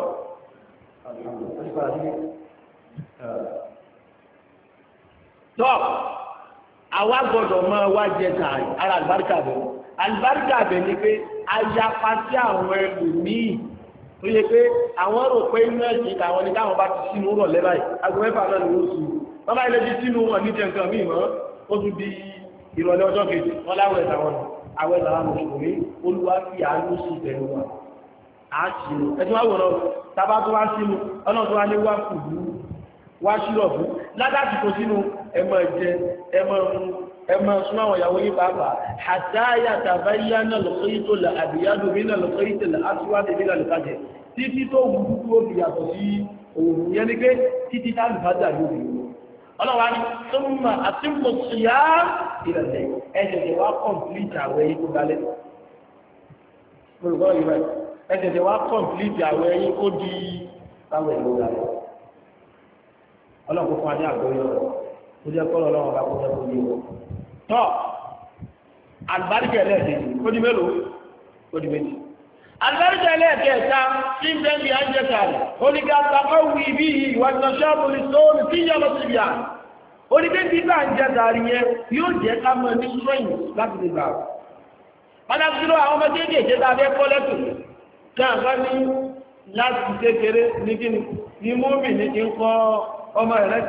tọ́ àwa gbọ́dọ̀ máa wá jẹ tààrí ara àlùbáríkà bẹ̀ àlùbáríkà bẹ̀ ni pé ayapa sí àwọn ẹlòmíì tó yẹ pé àwọn rò pé inú ẹ̀sìn àwọn ní káwọn bá ti sínú rọ̀ lẹ́bà yìí aago mẹ́fà náà ni wọ́n sùn wọ́n bá ilé ti sínú wọn ní jẹ nǹkan míì mọ́ ó tún di ìrọ̀lẹ́ ọjọ́ kejì wọ́n láwọ̀ ẹ̀sà wọn àwọn ẹ̀sà wọn mùsùlùmí olúwa fi àánú sí ìbẹ̀rù wọn àṣìlò ẹ̀tún wá wọ̀rọ̀ tàbá tó wá sínú ọ̀nà tó wá ní wá fùdú wá ṣírọ̀bù ládájú kò sínú ẹmọ ẹ̀jẹ ẹmọ ẹ̀mú ẹmọ súnmọ́ àwọn ìyàwó yìí pàápàá àtàyà tàbáyá náà lọ́kọ́ yìí tó là àbíyádùn mí náà lọ́kọ́ yìí tó là aṣíwádìí mí náà lọ́kọ́ jẹ títí tó wù ú tó fi yàtọ̀ sí òun yẹn ni pé títí tá lùfáàjà yóò fi wù ọlọ́wà ní súnmọ́ àti mọ̀síyá ìrẹ̀lẹ̀ ẹ̀jẹ̀ wá kọ̀m̀plìtì àwẹ̀ yìí tó dalẹ̀ olùkọ́ yìí báyìí ẹ̀jẹ̀ wá kọ̀m̀plìtì àwẹ̀ yìí kó di táwẹ̀ ló dalẹ̀ ọlọ́kùn fún adé àgbọ̀yọ̀ rẹ̀ ó jẹ́ kọ́ lọ́wọ́ bá kó jẹ́ kó yé wọ́n. tọ́ àlùbáríkà ẹlẹ́ẹ̀kejì ó di mélòó ó di méjì. àlùbáríkà ẹlẹ́ẹ̀kẹta tí ń bẹ́ẹ̀ bí i àjẹ́ kàrí oníkà sàkọ́ wí bí ìwà ìtọ́sọ́ọ̀bù ní sóòlù tí yọ lọ síbi à. oníkà tí bá ń jẹ kàrí yẹn yóò jẹ́ ká mọ ní strength láti lè gbà. pàtàkì lọ àwọn ọmọdé kéèké tá a fẹ́ kọ́ lẹ́tù náà wá ní láti kékeré ní kíni ní múmi ní kí ń kọ́ ọmọ rẹ̀ lẹ́sìn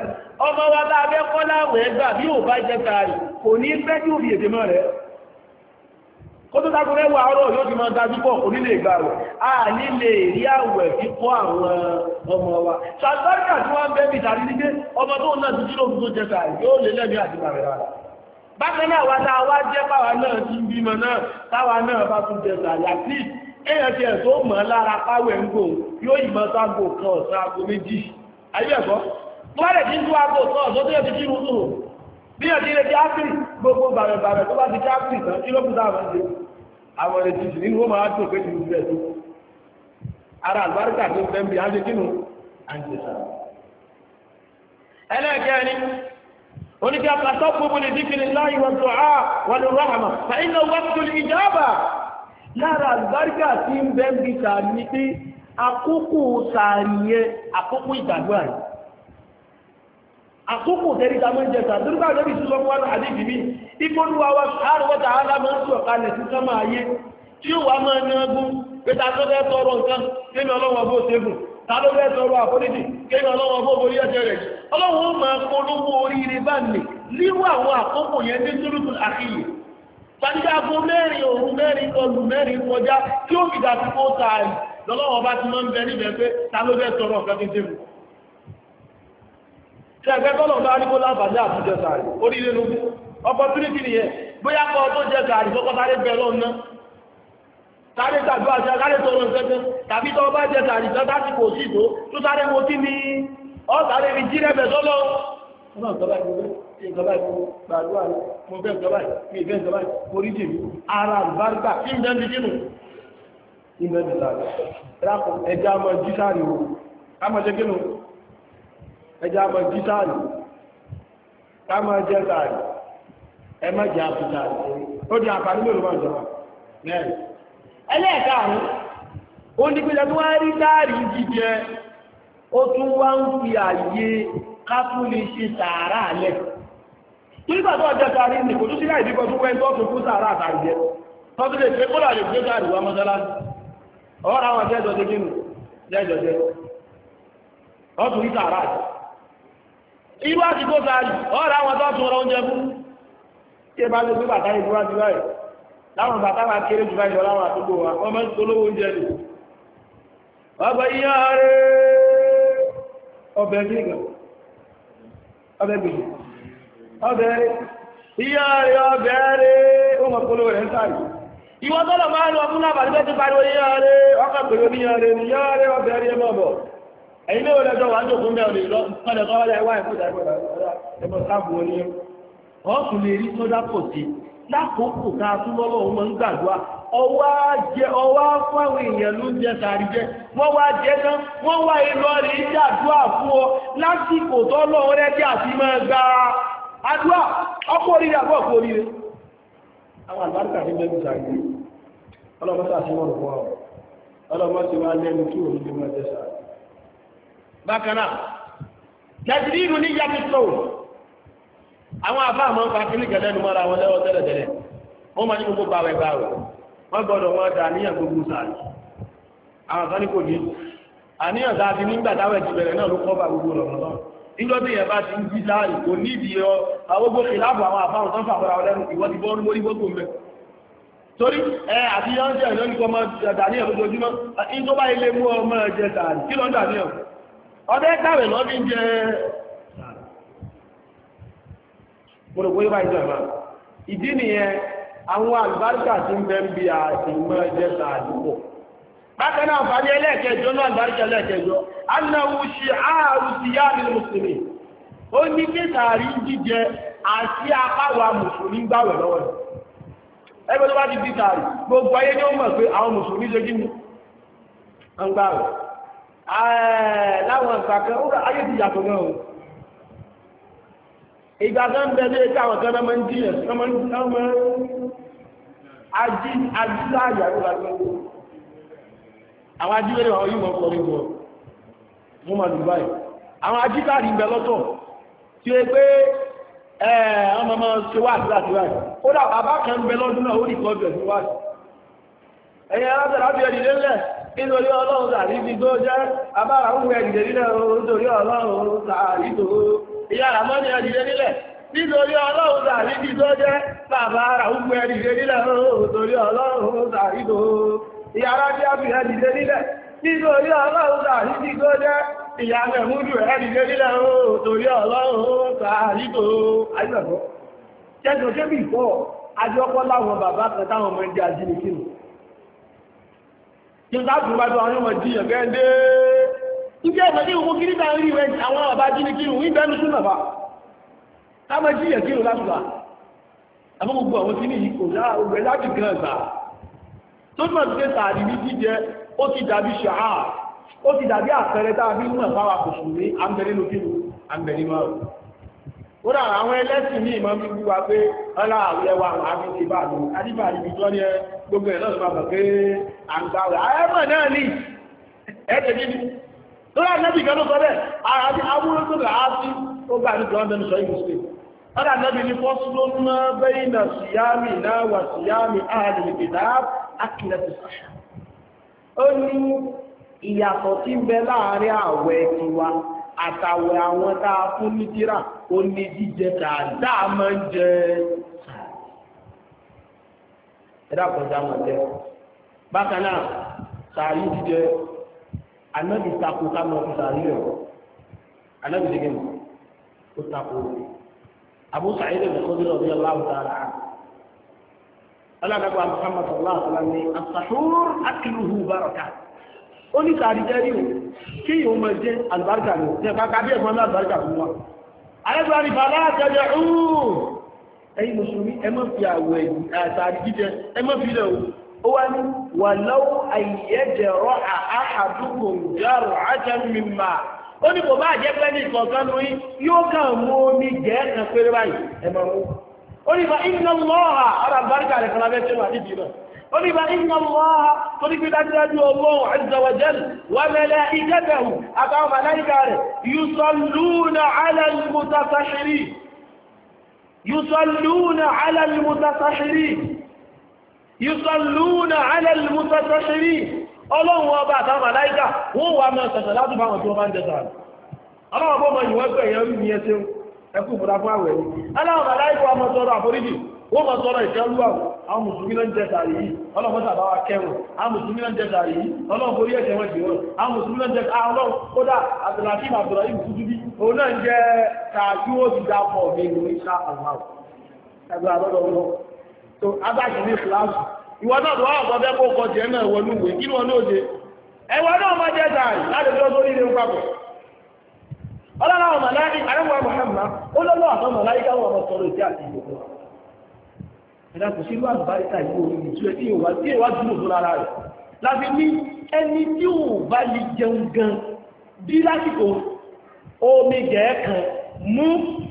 ọmọ wa bá abẹ́ kọ́ láwẹ̀ gbà bí ò bá jẹ tààrí kò ní pẹ́ tí ò fi èdè mọ́ rẹ̀ kó tó dákun rẹ̀ wà ọ̀rọ̀ yóò ti máa dájú pọ̀ kò nílé ìgbà rẹ̀ a nílé rí àwẹ̀ kíkọ́ àwọn ọmọ wa ṣàtọ́ríkà tí wọ́n bẹ́ bí tàbí nígbé ọmọ tó náà ti jí lóògùn tó jẹ tààrí yóò lè lẹ́mí àti bàrẹ̀ rà bákan náà wá táwa wá jẹ́ báwa náà ti ń bímọ náà táwa náà bá tún jẹ tààrí àti èèyàn ti ẹ̀ tó mọ̀ lára páwẹ̀ ń gò yóò yìí mọ́ sáàgò kan ọ̀sán aago méjì ayé ẹ̀kọ́ tó wá lẹ̀ tí ń tó aago kan ọ̀sán tó yẹ ti kí irun sùn bí ẹ̀ ti lè jẹ́ áfírì gbogbo bàrẹ̀bàrẹ̀ tó bá ti jẹ́ áfírì tán kí ló kù táwọn ṣe àwọn ẹ̀rẹ̀ ti sì nínú wọn máa tó pé ti rú bẹ́ẹ̀ tó ara àlùbáríkà tó fẹ́ bí ájé kínú àǹtẹ̀sà ẹlẹ́ẹ̀kẹ́ni oníkẹ́ àkàtọ́ gbogbo lè díkìrì láì wọ́n tó á wọ́n lè rọ́hàmà fa iná wọ́pù ìjábà lára àlùbáríkà tí ń bẹ́ ń bí sàárì ní pé àkókò sàárì yẹ àkókò ìgbàdúrà rẹ̀ àkókò tẹ́ríta mọ́ jẹ́ sàárì tó bá lórí ìṣúsọ́ fún wọn àdébì mí ìfọ́núwà wa àrùwọ́ta alámọ́ sí ọ̀kalẹ̀ sí sọ́mà ayé tí ó wà máa ná gún pẹ̀ta tó fẹ́ tọrọ nǹkan kémi ọlọ́wọ́ bó ṣẹ́gùn ta ló fẹ́ tọrọ àforíjì kémi ọlọ́wọ́ bó borí ẹ̀jẹ̀ rẹ̀ ọlọ́wọ́ máa polówó oríire bá nì líwọ àwọn àkókò yẹn ní túrùtù àkíyè Fàdíjágo mẹ́rin òun mẹ́rin kọlù mẹ́rin kọjá tí ó fìdá tí kó tààrí lọ́lọ́wọ́ bá ti máa ń bẹ níbẹ̀ pé ta ló fẹ́ tọrọ ọ̀fẹ́ tí tébù. Ṣé ẹgbẹ́ tọ́lọ̀ bá rí kó láǹfààní àtúnjẹ tààrí oríire ló mú. Opportunity nìyẹn bóyá kọ́ tó jẹ tààrí tó kọ́ sáré bẹ lọ́nà. Sáré tàbí àṣẹ sáré tọrọ ìfẹ́fẹ́ tàbí tọ́ bá jẹ tààrí tán láti kò sí tó tó sáré wo kí ni ọ́ sáré fi jí rẹ̀ bẹ̀ sọ́lọ́ ìjọba ìfún gbàdúrà mo fẹ́ ìjọba ìfẹ́ ìjọba oríjì mi ara àlùbáríkà tí ń dẹ́ndì jínú ìmẹ́ ìdàrí ẹ̀rákùn ẹjá mọ̀ jísáàrí o ká mọ̀ jẹ́ kínú ẹjá mọ̀ jísáàrí ká mọ̀ jẹ́ sáàrí ẹ mọ̀ jẹ́ àpìsáàrí ó di àǹfààní mélòó máa jọba mẹ́rin ẹlẹ́ẹ̀káàrún ó ní pínlẹ̀ tó wá rí sáàrí jíjẹ ó tún wá ń fi àyè kápú lè ṣe sàárà alẹ́. Nígbà tó ọjọ́ sàárì ní kò tó sílá ìdíkọ̀ tó wẹ́n tó tó kú sàárà àtàrí jẹ́. Tọ́tí lè pé kólà lè gbé sàárì wá mọ́sálásí. Ọ̀rọ̀ àwọn jẹ́jọ jẹ́ kínú, jẹ́jọ jẹ́. Ọ̀tún ní sàárà jẹ́. Irú àti kó sàárì, ọ̀rọ̀ àwọn tó tún oúnjẹ fún. Kí ẹ bá lè gbé bàtà ìlú wájú báyìí. Láwọn bàtà wa kéré jù báyìí láwọn àdúgbò wa, ọmọ ìtòlówó oúnjẹ nì. Ọgbà ìyá rẹ̀ ọbẹ̀ nígbà. Ọbẹ̀ gbèjì. Ọbẹ̀ ìyá rẹ̀ ọbẹ̀ rẹ̀ ó mọ̀ polówó rẹ̀ ń sáré. Ìwọ́n tọ́lọ̀ máa ń lọ fún lábàrí bẹ́ ti pariwo ìyá rẹ̀ ọkọ̀ pẹ̀lú ìyá rẹ̀ ìyá rẹ̀ ọbẹ̀ rẹ̀ mọ̀ bọ̀. Ẹ̀yin ló lẹ́jọ́ wà ń jò fún bẹ́ẹ̀ lọ pẹ̀lẹ̀ kọ́ wáyé wáyé fún ìdájọ́ ẹ̀mọ̀ sáàbù wọn ni wọ́n tún lè rí sọ́dá pọ̀ sí lákòókò ká tún lọ́wọ́ wọn máa ń gbàdúrà ọwá jẹ ọwá fún àwọn èèyàn ló ń jẹ sàárì jẹ wọ́n wá jẹ tán wọ́n wá ilọ́ rí jàdúrà fún ọ lásìkò tọ́lọ́ rẹ̀ jẹ́ àti máa gba àdúrà ọkọ̀ oríire àbọ̀ ọkọ̀ oríire àwọn àlùbáríkà ní mẹ́rin sàárì ọlọ́mọ́sá sí wọn fún ọ ọlọ́mọ́sí wá lẹ́nu kí òun lè máa jẹ sàárì bákan náà jẹ́jìrí ìlú ní yàtí sọ́wọ́ àwọn àbá àmọ́ ń fa kí ní gẹ̀lẹ́nu mọ́ra wọn lẹ́wọ́ tẹ́lẹ̀tẹ́lẹ̀ wọ́n máa ní gbogbo bàwẹ̀ bàwẹ̀ wọ́n gbọ́dọ̀ wọ́n dà níyàn gbogbo sàárì àwọn kan ní kò ní àníyàn sáà ti nígbà táwẹ̀ ti bẹ̀rẹ̀ náà ló kọ́ bá gbogbo lọ́nà náà nígbà tí yẹn bá ti ń jí sàárì kò ní ìdí ọ àwọn gbogbo ìlàbù àwọn àbáwọn tó ń fà fọ́ra ọlẹ́nu ìwọ́n ti bọ́ lórí gbogbo mẹ́ torí ẹ àti yánjẹ́ ìlọ́nì kọ́ máa dàníyàn lójoojúmọ́ ní tó bá ilé mú ọmọ ẹ̀jẹ̀ sàárì kí lọ́dọ̀ àníyàn ọdẹ káwẹ̀ lọ́bí jẹ gbogbo ìbá ìjọ ìmá ìdí nìyẹn àwọn àlùbáríkà tí ń bẹ ń bí àti ìmọ̀ ẹjẹ́ sàádùkọ bákan náà fàní ẹlẹ́ẹ̀kẹjọ náà àlùbáríkà ẹlẹ́ẹ̀kẹjọ anáwó ṣe ààrù sí yá ní mùsùlùmí ó ní kí sàárì jíjẹ àti apáwa mùsùlùmí gbàwẹ̀ lọ́wọ́ ẹgbẹ́ tó bá ti di sàárì gbogbo ayé ni ó mọ̀ pé àwọn mùsùlùmí ṣe kí ni wọ́n gbàwẹ̀ láwọn ìpàkẹ́ ó rà ayé ti yàtọ̀ náà o ìgbà kan bẹ lé káwọn kan náà máa ń jíyàn náà máa ń ají ajílá àyàwó lágbàgbọ́ àwọn ajíwẹ́rẹ́ àwọn yìí wọ́n kọrí wọn wọ́n máa dùn báyìí àwọn ajíkàrí ń bẹ lọ́tọ̀ tí ó pé ọmọ ọmọ ṣe wá àti láti wáyìí ó dà bàbá kan bẹ lọ́dún náà ó rí kọjú ẹ̀sìn wáyìí ẹ̀yẹ alábẹ̀rẹ̀ àbí ẹ̀dì lélẹ̀ nítorí ọlọ́run tàbí ibi tó jẹ́ abára ń wẹ ìdè nílẹ̀ nítorí ọlọ́run tàbí tó ìyá àmọ́ ni ẹ̀dìdé nílẹ̀ nítorí ọlọ́run sàrídì tó jẹ́ bàbá ara ń gbé ẹ̀dìdé nílẹ̀ nítorí ọlọ́run sàrídò ìyá arájá fi ẹ̀dìdé nílẹ̀ nítorí ọlọ́run sàrídì tó jẹ́ ìyá mẹ̀múdù ẹ̀dìdé nílẹ̀ nítorí ọlọ́run sàrídò àìsàkọ́ jẹ́jọ́ ṣé bí ìfọ́ ajọ́pọ̀ láwọn bàbá kan táwọn ọmọ ẹgbẹ́ ajínigbìnú kí n táàkùn bá tó àwọn ọmọ jíyàn gẹ́ndé ìjẹ́ ìmọ̀dé owó kiri náà rí rẹ̀ àwọn bàbá ajínigbìnú ìbẹ́nu súnmọ̀ bá káàmọ̀ jíyàn kí o lásùgbà àmọ́ gbogbo àwọn tí ní ìkò láàrùn láti gan ẹ̀gbà tó túnmọ̀ sí pé sàárì ní jíjẹ ó ti dàbí ṣàá ó ti dàbí àpẹẹrẹ tàbí mọ̀ fáwà kò sùn ní àmbẹ̀rẹ̀ lókèrò àmbẹ̀rẹ̀ máa ó dà àwọn ẹlẹ́sìn ní ìmọ̀ bí wíwá pé ọlá àwọn ẹwà àwọn àmì ti bá lò adíbà níbi tó ní ẹ gbogbo ẹ̀ lọ́sọ̀ máa pé àǹgbàwẹ̀ àẹ́mọ̀ náà ní ẹ̀ẹ́dẹ̀ níbi tó rà nẹ́bì kan ló sọ bẹ́ẹ̀ àti awúrò tó rà á sí ó gbà ní tọ́wọ́n bẹnu sọ ìmùsùlùmí ọ̀dà nẹ́bì ní fọ́sùlọ́ ná bẹ́yìn náà síyámì náà wà síyámì àdìmìkìdá akìlẹ̀tì sàṣà ó ní ìyàtọ̀ tí ń bẹ láàárín àwẹ̀ tiwa àtàwẹ̀ àwọn tá a fún ní tíra ó ní jíjẹ dáadáa máa ń jẹ ẹ̀dá kọjá máa jẹ bákan náà sàárì jíjẹ anábì takò ká máa fi sàárì rẹ̀ anábì dégé mi ó takò Abu Sa'id al-Khudri radiyallahu ta'ala anhu alágbàgbà Muhammad sallallahu alaihi wa sallam ní as-sahur akluhu barakah ó ní sàárì jẹ́ rí o kí yíò mọ̀ jẹ́ albarka ní ẹ̀fà kàbí ẹ̀fọn albarka fún wa alẹ́gbà ní bàbá àtẹ́jẹ̀ ooo ẹ̀yin mùsùlùmí ẹ má fi àwẹ̀ àtàrí jíjẹ ẹ má fi lẹ̀ ó wá ní wà lọ́wọ́ àyẹ́jẹ̀rọ àhàdùkù járò ájẹ́mìmà ó ní kò bá jẹ́ pẹ́ ní ìkọ̀ọ̀kan lórí yóò kàn mú omi jẹ́ ẹ̀kan péré báyìí ẹ máa mú ó ní fa iná lọ́ha ọ̀rọ̀ albarka rẹ̀ kan lábẹ́ tí wà nídìí náà قل إن الله قل بلاد الله عز وجل وملائكته أبا ملائكة يصلون على المتسحرين يصلون على المتسحرين يصلون على المتسحرين الله وبا تا ملائكة هو ما تسلات فما تو بان دسان الله وبا ما يوكو يام ميتو اكو برا فاوي الله ملائكة ما تورا فريدي wọ́n mọ̀ sọ́rọ̀ ìjẹ́lú àwọn mùsùlùmí náà ń jẹ́ sàárì yìí ọlọ́pọ̀ta bá wá kẹrùn àwọn mùsùlùmí náà ń jẹ́ sàárì yìí ọlọ́pọ̀ orí ẹ̀ṣẹ̀ wọ́n ti wọ́n àwọn mùsùlùmí náà ń jẹ́ àwọn kódà àtìláàfí àbúrà yìí kújú bí òun náà ń jẹ́ tààjú ó ti dá pọ̀ nínú iṣẹ́ àwọn ẹgbẹ́ àlọ́dọ̀ wọn tó agbáṣe ní kíláàsì ìwọ náà tó wà ọ̀pọ̀ bẹ́ẹ̀ kó kọ jẹ́ náà wọnú ìwé kí wọn náà jẹ ẹwọ náà máa jẹ́ sàárì láti fi ọdún oríire papọ̀ ọlọ́run màláíkà àrẹ́wọ̀n Muhammad ó lọ́lọ́ àtọ́ màláíkà wọn ọmọ sọ̀rọ̀ ìdí àti ìgbòho ẹ̀dá kò sí ìlú àbáríkà ìlú orí ìtú ẹ̀ tí ìwà tí ìwà dúró fún ara rẹ̀ láti ní ẹni tí ò bá lè jẹun gan bí lásìkò omi gẹ̀ẹ́kan mú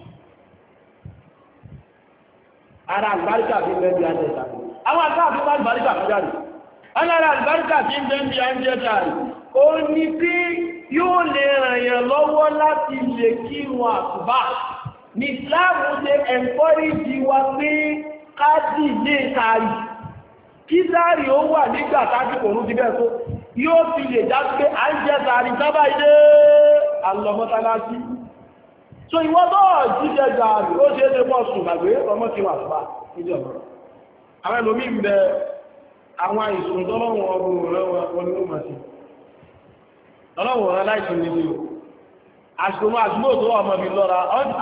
ara àbáríkà fi bẹ́ẹ̀ bí ajẹ́ ìtàkì àwọn àgbà àfi bá àbáríkà fi jáde alára àbáríkà fi ń bẹ́ẹ̀ bí ajẹ́ ìtàkì ó ní tí yóò lè ràn yàn lọ́wọ́ láti lè kírun àsùbá ní Ìsìláàmù ṣe encourage wa pé káàdì lè tààrí kí sáàrí ó wà nígbà tàbí òun ti bẹ́ẹ̀ tó yóò fi lè já pé à ń jẹ́ tààrí sábà ilé alọ́mọ́tálásí so ìwọ́n náà jíjẹ gààrí ó ṣe é ṣe pọ̀ sùn gbàgbé ọmọ ti wà fà níjọba àwọn ẹlòmí ń bẹ àwọn àìsùn tọ́lọ́wọ̀n ọgbọ̀n rẹ̀ wọn ni ó mọ̀ sí tọ́lọ́wọ̀n rẹ̀ láìsùn níbi àṣìkò àṣìkò tó wà mọ́ mi lọ́ra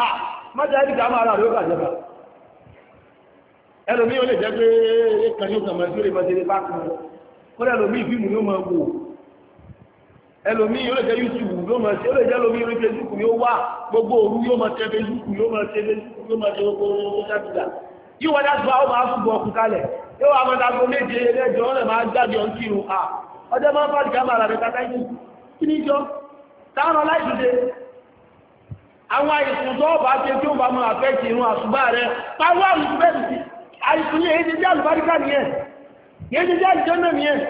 ọdún ẹlòmí ó lè jẹ́ pé ẹkàn ní ọkàn mẹ́sí orí mẹ́sí bá kan kó lẹ́lòmí ìfíìmù ní ó máa wò ẹlòmí ó lè jẹ́ YouTube ló máa ṣe ó lè jẹ́ lómi orí Facebook ní ó wà gbogbo òru yóò máa tẹ Facebook yóò máa tẹ Facebook yóò máa tẹ gbogbo ṣáàbìlà yíò wọ́n dájú àwọn máa fúgbọ́ ọkùn kalẹ̀ yóò wà mọ́ta gbogbo méje ẹlẹ́jọ́ ọ̀rẹ́ máa jáde ọ̀n kírun à ọjọ́ máa fàdí ká máa rà rẹ̀ kátá yìí kí ní jọ táwọn aláìsùdé àwọn àìsùn tó bá ṣe tí ó bá máa fẹ́ kí irun àṣùgbà rẹ̀ pàwọ́ àrùn bẹ́ẹ̀ àìsùn yẹ́ èdè jẹ́ àlùbáríkà ní ẹ̀ yẹ́ èdè jẹ́ àlùjànnà ní ẹ̀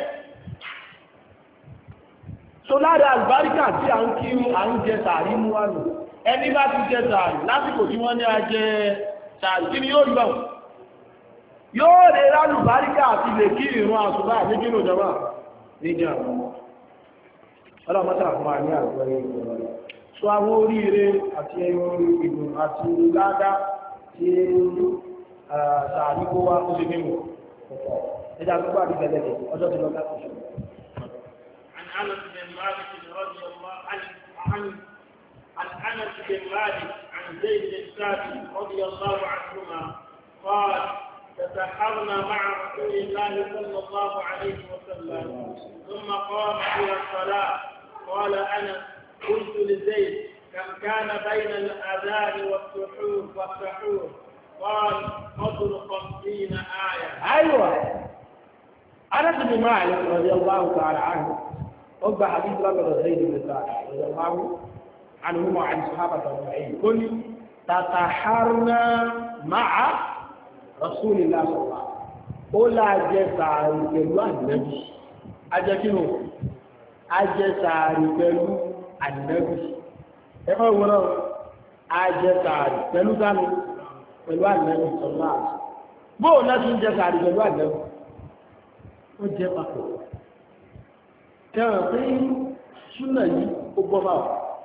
so láàrẹ àlùbáríkà tí a ń kí a ń jẹ sàárì mú wà nù ẹni bá ti jẹ sàárì lásìkò tí wọ́n ní a jẹ sàárì kí ni yóò lọ yóò lè rálùbáríkà àti lè kí ìrún àṣùbà ní kí ló jọba níjà ọlọ́mọ́ta fún wa ní àgbẹ̀rẹ̀ sọ àwọn oríire àti ìdùn àti ládá tí sàárìkó wá ó sì mímọ̀ ọ̀pọ̀ ẹjá tó bá dìgbẹ̀ lẹ́lẹ̀ ọjọ́ tí lọ́gbà kò ṣe. عن أنس بن مالك رضي الله عنه عن عن أنس بن مالك عن زيد بن ثابت رضي الله عنهما قال تسحرنا مع رسول الله صلى الله عليه وسلم ثم قام إلى الصلاة قال أنا قلت لزيد كم كان بين الأذان والسحور والسحور قال قدر خمسين آية. أيوة أنس بن مالك رضي الله تعالى عنه أبا حديث رجل زيد بن ثابت رضي الله عنهما وعن الصحابة أجمعين قل تسحرنا مع رسول الله صلى الله عليه وسلم ó láàjẹ́ sàárì pẹ̀lú ànábì ajẹ́ kí ló ajẹ́ sàárì pẹ̀lú ànábì ẹ̀fọ́ ìwọ̀n ajẹ́ sàárì pẹ̀lú dánú pẹ̀lú ànábì sọ̀rọ̀ àti bóò náà tún jẹ́ sàárì pẹ̀lú ànábì ó jẹ́ papọ̀ kẹràn pé súnà yìí ó gbọ́ bá wà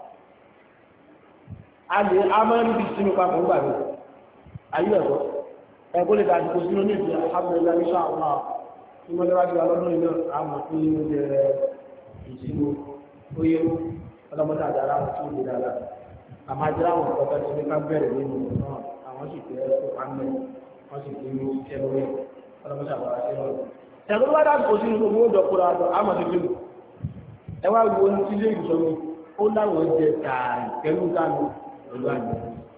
a lè a máa ń rí sínú papọ̀ ńgbà mi ayé ẹ̀kọ́ ẹ̀kọ́ lè dájú kó sínú ní ìdí alhamdulillah insha Allah tí wọ́n lọ́wọ́ jù alọ́dún iná àmọ̀ tó ní oúnjẹ ìṣirò óyé ọlọ́mọdé àdára wọn tí ó lè dára àmọ́ ajá àwọn ọ̀pọ̀ tó ní ká bẹ̀rẹ̀ nínú náà àwọn sì fẹ́ kó pàmẹ́ wọ́n sì fi ní iṣẹ́ lórí ọlọ́mọdé àdára sí lọ́rọ̀ ẹ̀kọ́ lọ́wọ́ dájú kó sínú gbogbo ó dọ̀kúra àdọ̀ àmọ̀ tó fi ẹ wá wo ní ilé ìsọ̀rọ̀ ó láwọn jẹ tààrí pẹ̀lú dánú pẹ̀lú àná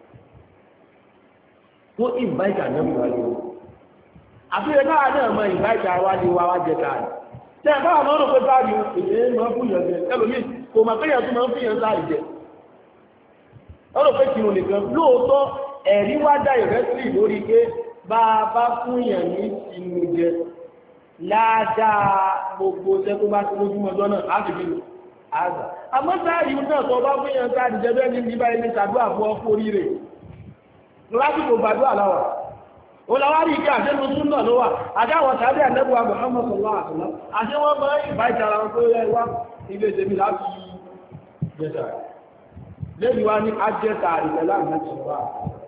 tó ìbáìtà náà wà lè wọ́n àfihàn náà náà mọ ìbáìtà wá lè wá wá jẹ tààrí tẹ́ ẹ̀ báwọn ọ̀rọ̀ pé báàrí èyí máa fún yàn jẹ ẹlòmíì kò mà péyàn tó máa ń fìyàn sáà jẹ ọ̀rọ̀ pé kìnnìún nìkan lóòótọ́ ẹ̀rí wá dá ìrẹsì lórí pé bá a bá fún yàn ní ìnú jẹ ládàá gbogbo ṣẹ́ tó bá ti lójúmọ́ ọjọ́ náà láti bí lò àgbà àmọ́ sáàrí náà tó bá fún yàn sáàrí jẹ́ bẹ́ẹ̀ ní nígbà ilé ṣàdúrà fún ọkọ̀ oríire lásìkò gbàdúrà láwà ó láwá rí ike àṣẹ lóṣù náà ló wà àdáwọ̀ tàbí àdẹ́gbà Muhammad sallallahu alaihi wasallam àṣẹ wọn mọ ìbá ìtara wọn tó yẹ wá ilé ìṣẹ́mi láti jẹta lẹ́yìn wá ní ajẹ́ta àríwẹ̀lá àmẹ́sọ̀rọ̀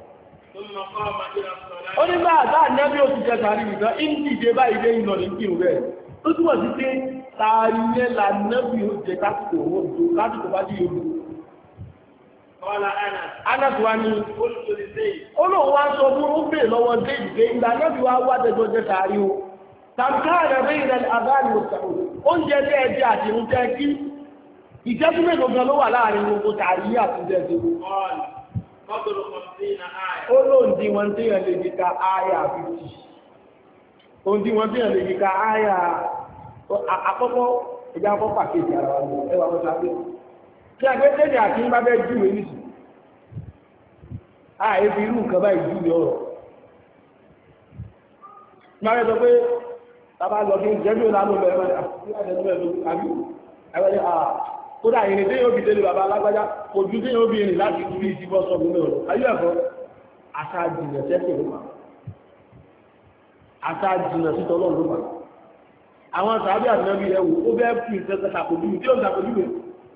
ó ní bá àdá ànẹ́bí ó ti jẹta rí nìkan ìdí ìdé bá ilé ìlọ ní kí rẹ̀ ó túnmọ̀ sí pé tààrí yẹn lànẹ́bí ó jẹ kásìkò owó tó kásìkò bá dí yóò Anatu wa ni olóòwò wa sọ fún ó bèèrè lọ́wọ́ déjìdé ìgbà nẹ́bí wa wá tẹjọ jẹ tààrí o tàbíká rẹ̀ rí ilẹ̀ àgáàrí òṣèlú oúnjẹ tẹ́ ẹjẹ́ àti oúnjẹ kí ìjẹ́sí mẹ́jọ gan ló wà láàrin gbogbo tààrí àti jẹ́ olóòdí wọn tí yẹn lè di ka áyà fifty òǹdí wọn tí yẹn lè di ka áyà àkọ́kọ́ ìjà àkọ́kọ́ pàkejì ara wa ní ẹwà wọn sábẹ́ kí a gbé tẹ́lẹ̀ àti ń bá bẹ́ jù èyí sí àà ebi irú nǹkan báyìí jù ní ọ̀rọ̀ máa rẹ̀ sọ pé tàbá lọ bí jẹ́bí ò lánà lẹ́ẹ̀mẹ́ kódà ìrìn tí yóò fi délé bàbá alágbájá kò ju tí yóò fi rìn láti rí ìdíbọ́ sọ nínú ọ̀rọ̀ ayé ẹ̀kọ́ aṣáájìnà sẹ́sẹ̀ ló máa aṣáájìnà sí tọ́lọ́ ló máa àwọn sàábì àtìlẹ́bí rẹ̀ wò ó bẹ́ẹ̀ fi ìfẹ́ sàkójú tí ó sàkójú rẹ̀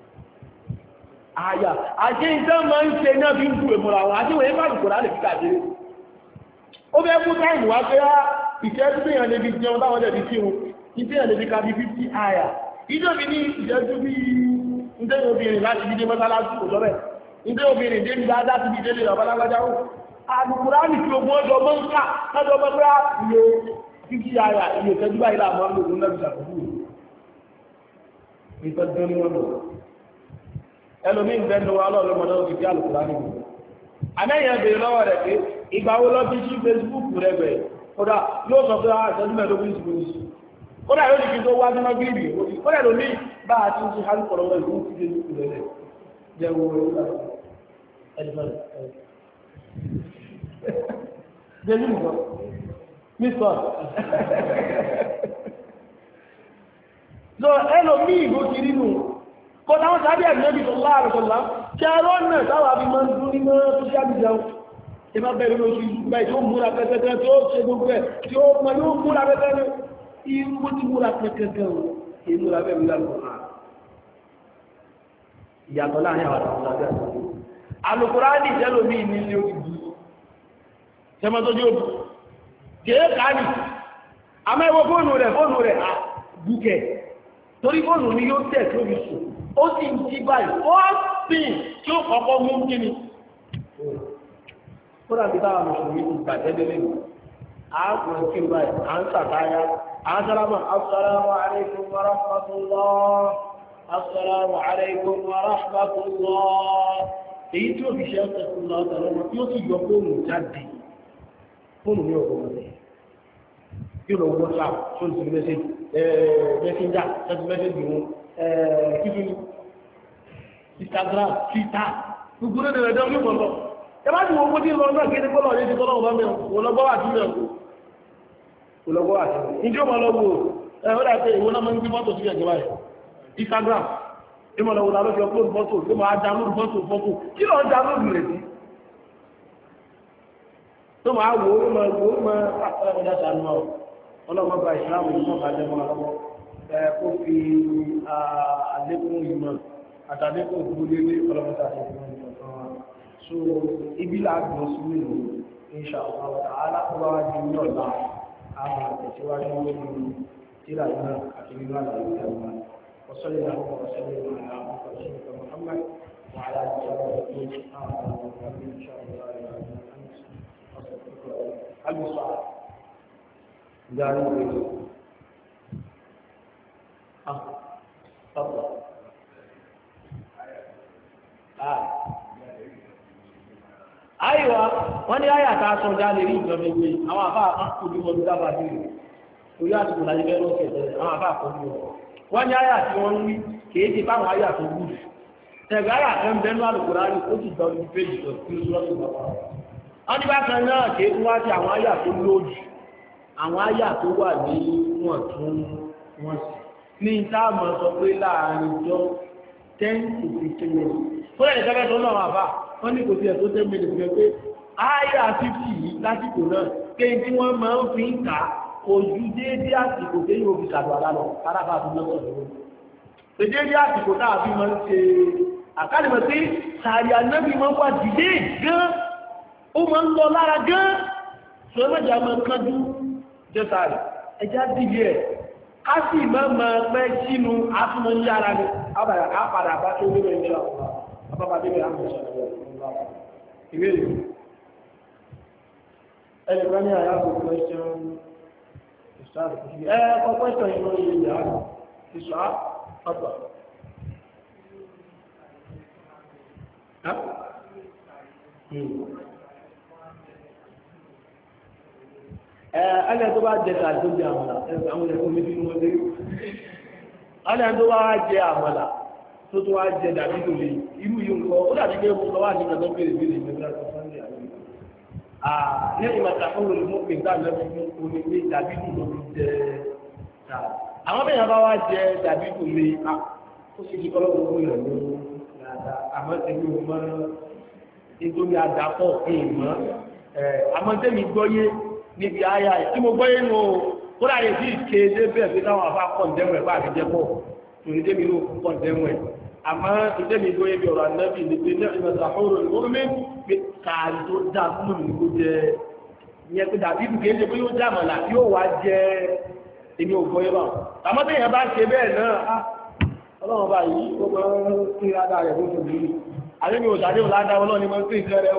àyà àti ìtẹ́ máa ń ṣe náà fi ń kú èmúra wọn àti wọ́n yẹ́ bá lùkọ̀ láti fi kàdé ó bẹ́ẹ̀ fún táìmù wá pé ìṣẹ́jú bí èèyàn lè fi jẹun táwọn jẹ̀bi kí wọn ìṣẹ́ èèyàn lè fi ka bí fífí àyà ìjọbi ní ìṣẹ́jú bí ìṣẹ́ obìnrin láti fi dé mọ́sálásí kò sọ́bẹ̀ ìṣẹ́ obìnrin dé ní dáadáa ti fi délé ọ̀bálágbájá ó alùpùrá ní kí ogun ọjọ́ mọ́ ń ká lọ́jọ́ mọ́ pé iye fífí àyà iye ìṣẹ́jú báyìí láàmú ọmọ ògùn náà fi ṣàkóso ìtọ́jú ní wọn lọ ẹlòmí ìbẹ́nu wa lọ́lọ́mọdé ó ti fi àlùkùrá ní ìlú àmẹ́yìn ẹ̀bẹ̀rẹ̀ lọ́wọ́ rẹ̀ pé ìgbà wo lọ bí sí Facebook rẹ̀ bẹ̀ kódà yóò sọ pé àṣẹjú mẹ́ẹ̀lógún ìsìnkú kódà yóò ní kí tó wá sínú gírígì kódà lómi bá a ti ń ṣe àlùkọ̀rọ̀ wọn ìlú ti dé lùkù rẹ̀ jẹ́ wo ẹlòmí ìbò ti rínú kọ́nà wọ́n sábẹ́ àgbẹ̀bí sọ́lá àrùsọ̀lá kí a rọ́nà táwà bí máa ń dún ní mọ́ tó ṣáàbì jẹun tí máa bẹ̀rẹ̀ lóṣù ìgbà tí ó múra pẹ́kẹ́kẹ́ tí ó ṣe gbogbo ẹ̀ tí ó mọ́ yóò múra pẹ́kẹ́kẹ́ irú ti múra pẹ́kẹ́kẹ́ o èyí múra bẹ́ẹ̀ múra lọ́wọ́ ìyàtọ̀ láàrin àwọn àwọn ọ̀sán àti Al-Qur'ani ìjẹ́lómi ní ilé òdìdí ṣẹmọ́ tó jẹ́ òdì kèé káàní àmọ́ ẹwọ fóònù rẹ̀ fóònù rẹ̀ àbúkẹ̀ torí fóònù ni yóò tẹ̀ tó fi sùn ó sì ń jí báyìí ó sì tí ó kọ́kọ́ mú kí ni ó dàbí táwọn mùsùlùmí ti gbàjẹ́ délé nù àákùn kí n báyìí à ń sàtáyá à ń sálámà assalamu alaikum wa rahmatullah assalamu alaikum wa rahmatullah èyí tí ó fi ṣe ọ́sẹ̀ fún lọ ọ̀tọ̀ lọ́wọ́ tí ó sì yọ fóònù jáde fóònù ní ọ̀pọ̀ ọ̀sẹ̀ yóò lọ wọ́n sáà tó ń sin mẹ́sẹ̀jì mẹ́sẹ̀njà tẹ́sí mẹ́sẹ̀jì wọn kíkí ní Instagram Twitter gbogbo náà dẹ̀rẹ̀ dẹ́rẹ́ yóò lọ ẹ bá ti wọ́n kó tí ń lọ náà kéde kọ́lọ̀ ọ̀dẹ́ ti kọ́lọ̀ ọ̀bá mẹ́rin wọ́n lọ gbọ́ àti mẹ́rin wọ́n lọ gbọ́ àti mẹ́rin ìjọ máa lọ wò ẹ ó dà pé ìwọ náà máa ń gbé mọ́tò sí ẹ̀jẹ̀ báyìí Instagram ìmọ̀ lọ́wọ́ la ló fi upload fọ́tò tó máa download fọ́tò fọ́tò kí lọ download rẹ̀ sí tó máa wò ó máa wò ó máa ọlọ́mọdé sànú ọ ọlọ́mọ bá ìsìláàmù yìí náà bá jẹ́ mọ́ ọlọ́mọ ẹ kó fi àlékún ìmọ̀ àtàlékún òkú lélé ọlọ́mọdé àti ìmọ̀ ìtọ̀tọ̀ wa so ibi làgbọ̀n sí mi lò insha Allah alákọ̀ọ́bá wa di ní ọ̀la àwọn àtẹ̀síwájú lórí tíra náà àti nínú àlàyé ìjọba وصلى الله وسلم على رسولك محمد وعلى اله وصحبه اجمعين ان شاء الله لا اله الا انت استغفرك هل سؤال جاري اه تفضل اه ايوه wọ́n ní àyà tá sọ já lè rí ìjọba ìwé àwọn àbá àkójú wọn dábàá sí rẹ̀ torí àsìkò láyé bẹ́ẹ̀ lọ́sẹ̀ tẹ́lẹ̀ àwọn àbá àkójú wọn wọ́n ní àyà tí wọ́n ń wí kìí ti báwọn àyà tó wù tẹ̀gbẹ́ àyà tó ń bẹ́nu Al-Qur'ani ó sì gbọ́ ní péjì tó kí ó lọ́sùn bàbá wọ́n ní bákan náà kìí tún wá sí àwọn àyà tó lóòjì àwọn àyà tó wà ní wọ́n tún wọ́n sì ní táàmù sọ pé láàrin jọ ten to fifteen minutes fún ẹ̀yìn sẹ́fẹ́ tó náà wà bá wọ́n ní kò sí ẹ̀ tó ten minutes fẹ́ pé àyà fifty yìí lásìkò náà kéyìn tí wọ́n máa ń fi ń kà ojú déédé àsìkò tí yóò fi kàdù àlá lọ arábà tó lọ́sọ̀ lọ́wọ́ pé déédé àsìkò náà fi máa ń ṣe àkálìmọ̀ sí sàárì ànábì máa ń wà dìde gan ó máa ń lọ lára gan ṣe mẹ́jà máa ń kájú jẹ́ sàárì ẹjá dìde ẹ̀ ká sì máa máa pẹ́ sínú àtúmọ̀ ní ara ni àpàdà bá tó lé mẹ́rin nílà àbábá débẹ̀ àmì ìbéèrè ẹnìkan ní àyàfò question ẹ ọ̀pọ̀ ìtàn ìlú ilẹ̀ àrùn ìṣọ́ ọ̀pọ̀ ẹlẹ́ tó bá jẹ tàbí tó jẹ àmàlà àwọn ẹ̀kọ́ méjì ní wọ́n lérí ẹlẹ́ tó bá jẹ àmàlà tó tó wá jẹ dàbí tó lè irú yìí nǹkan ó dàbí pé mo lọ wá ní ọjọ́ bèrè bèrè ìgbẹ́gbẹ́ àti sunday àti ní ìmọ̀ta fún olùmọ́pẹ̀ ìgbà lẹ́fún omi pé dàbí tó lórí jẹ àwọn bẹ́ẹ̀ bá wá jẹ dàbí tó lè ó sì kí kọ́lọ́ gbogbo rẹ̀ ló dáadáa àmọ́ tẹ̀lé o mọ́ nítorí àdàpọ̀ èèmọ́ àmọ́ tẹ́mi gbọ́yé níbi àyà tí mo gbọ́yé nù ó láyé sí ìké débẹ̀ pé táwọn afá kọ̀ǹdẹ́mù ẹ̀ bá àdìjẹ́ pọ̀ torí débi ló kọ̀ǹdẹ́mù ẹ̀ àmọ́ ìdẹ́mi gbọ́yé bí ọ̀rọ̀ ànábì ní pé ní ìmọ̀ta ọ̀rọ̀ ìwọ́n mi pé káàrí tó dá fún mi kó jẹ ìyẹn pé dàbí ìdùkẹ́ ṣe pé yóò já àmàlà yóò wá jẹ èmi ò gbọ́yé bá àmọ́ tẹ̀yìn bá ṣe bẹ́ẹ̀ náà ọlọ́run bá yìí ó máa ń pín ládàá rẹ̀ lóṣù yìí àbí mi ò sáré ò ládàá ọlọ́run ni mo ń pín ìfẹ́ rẹ̀ ó.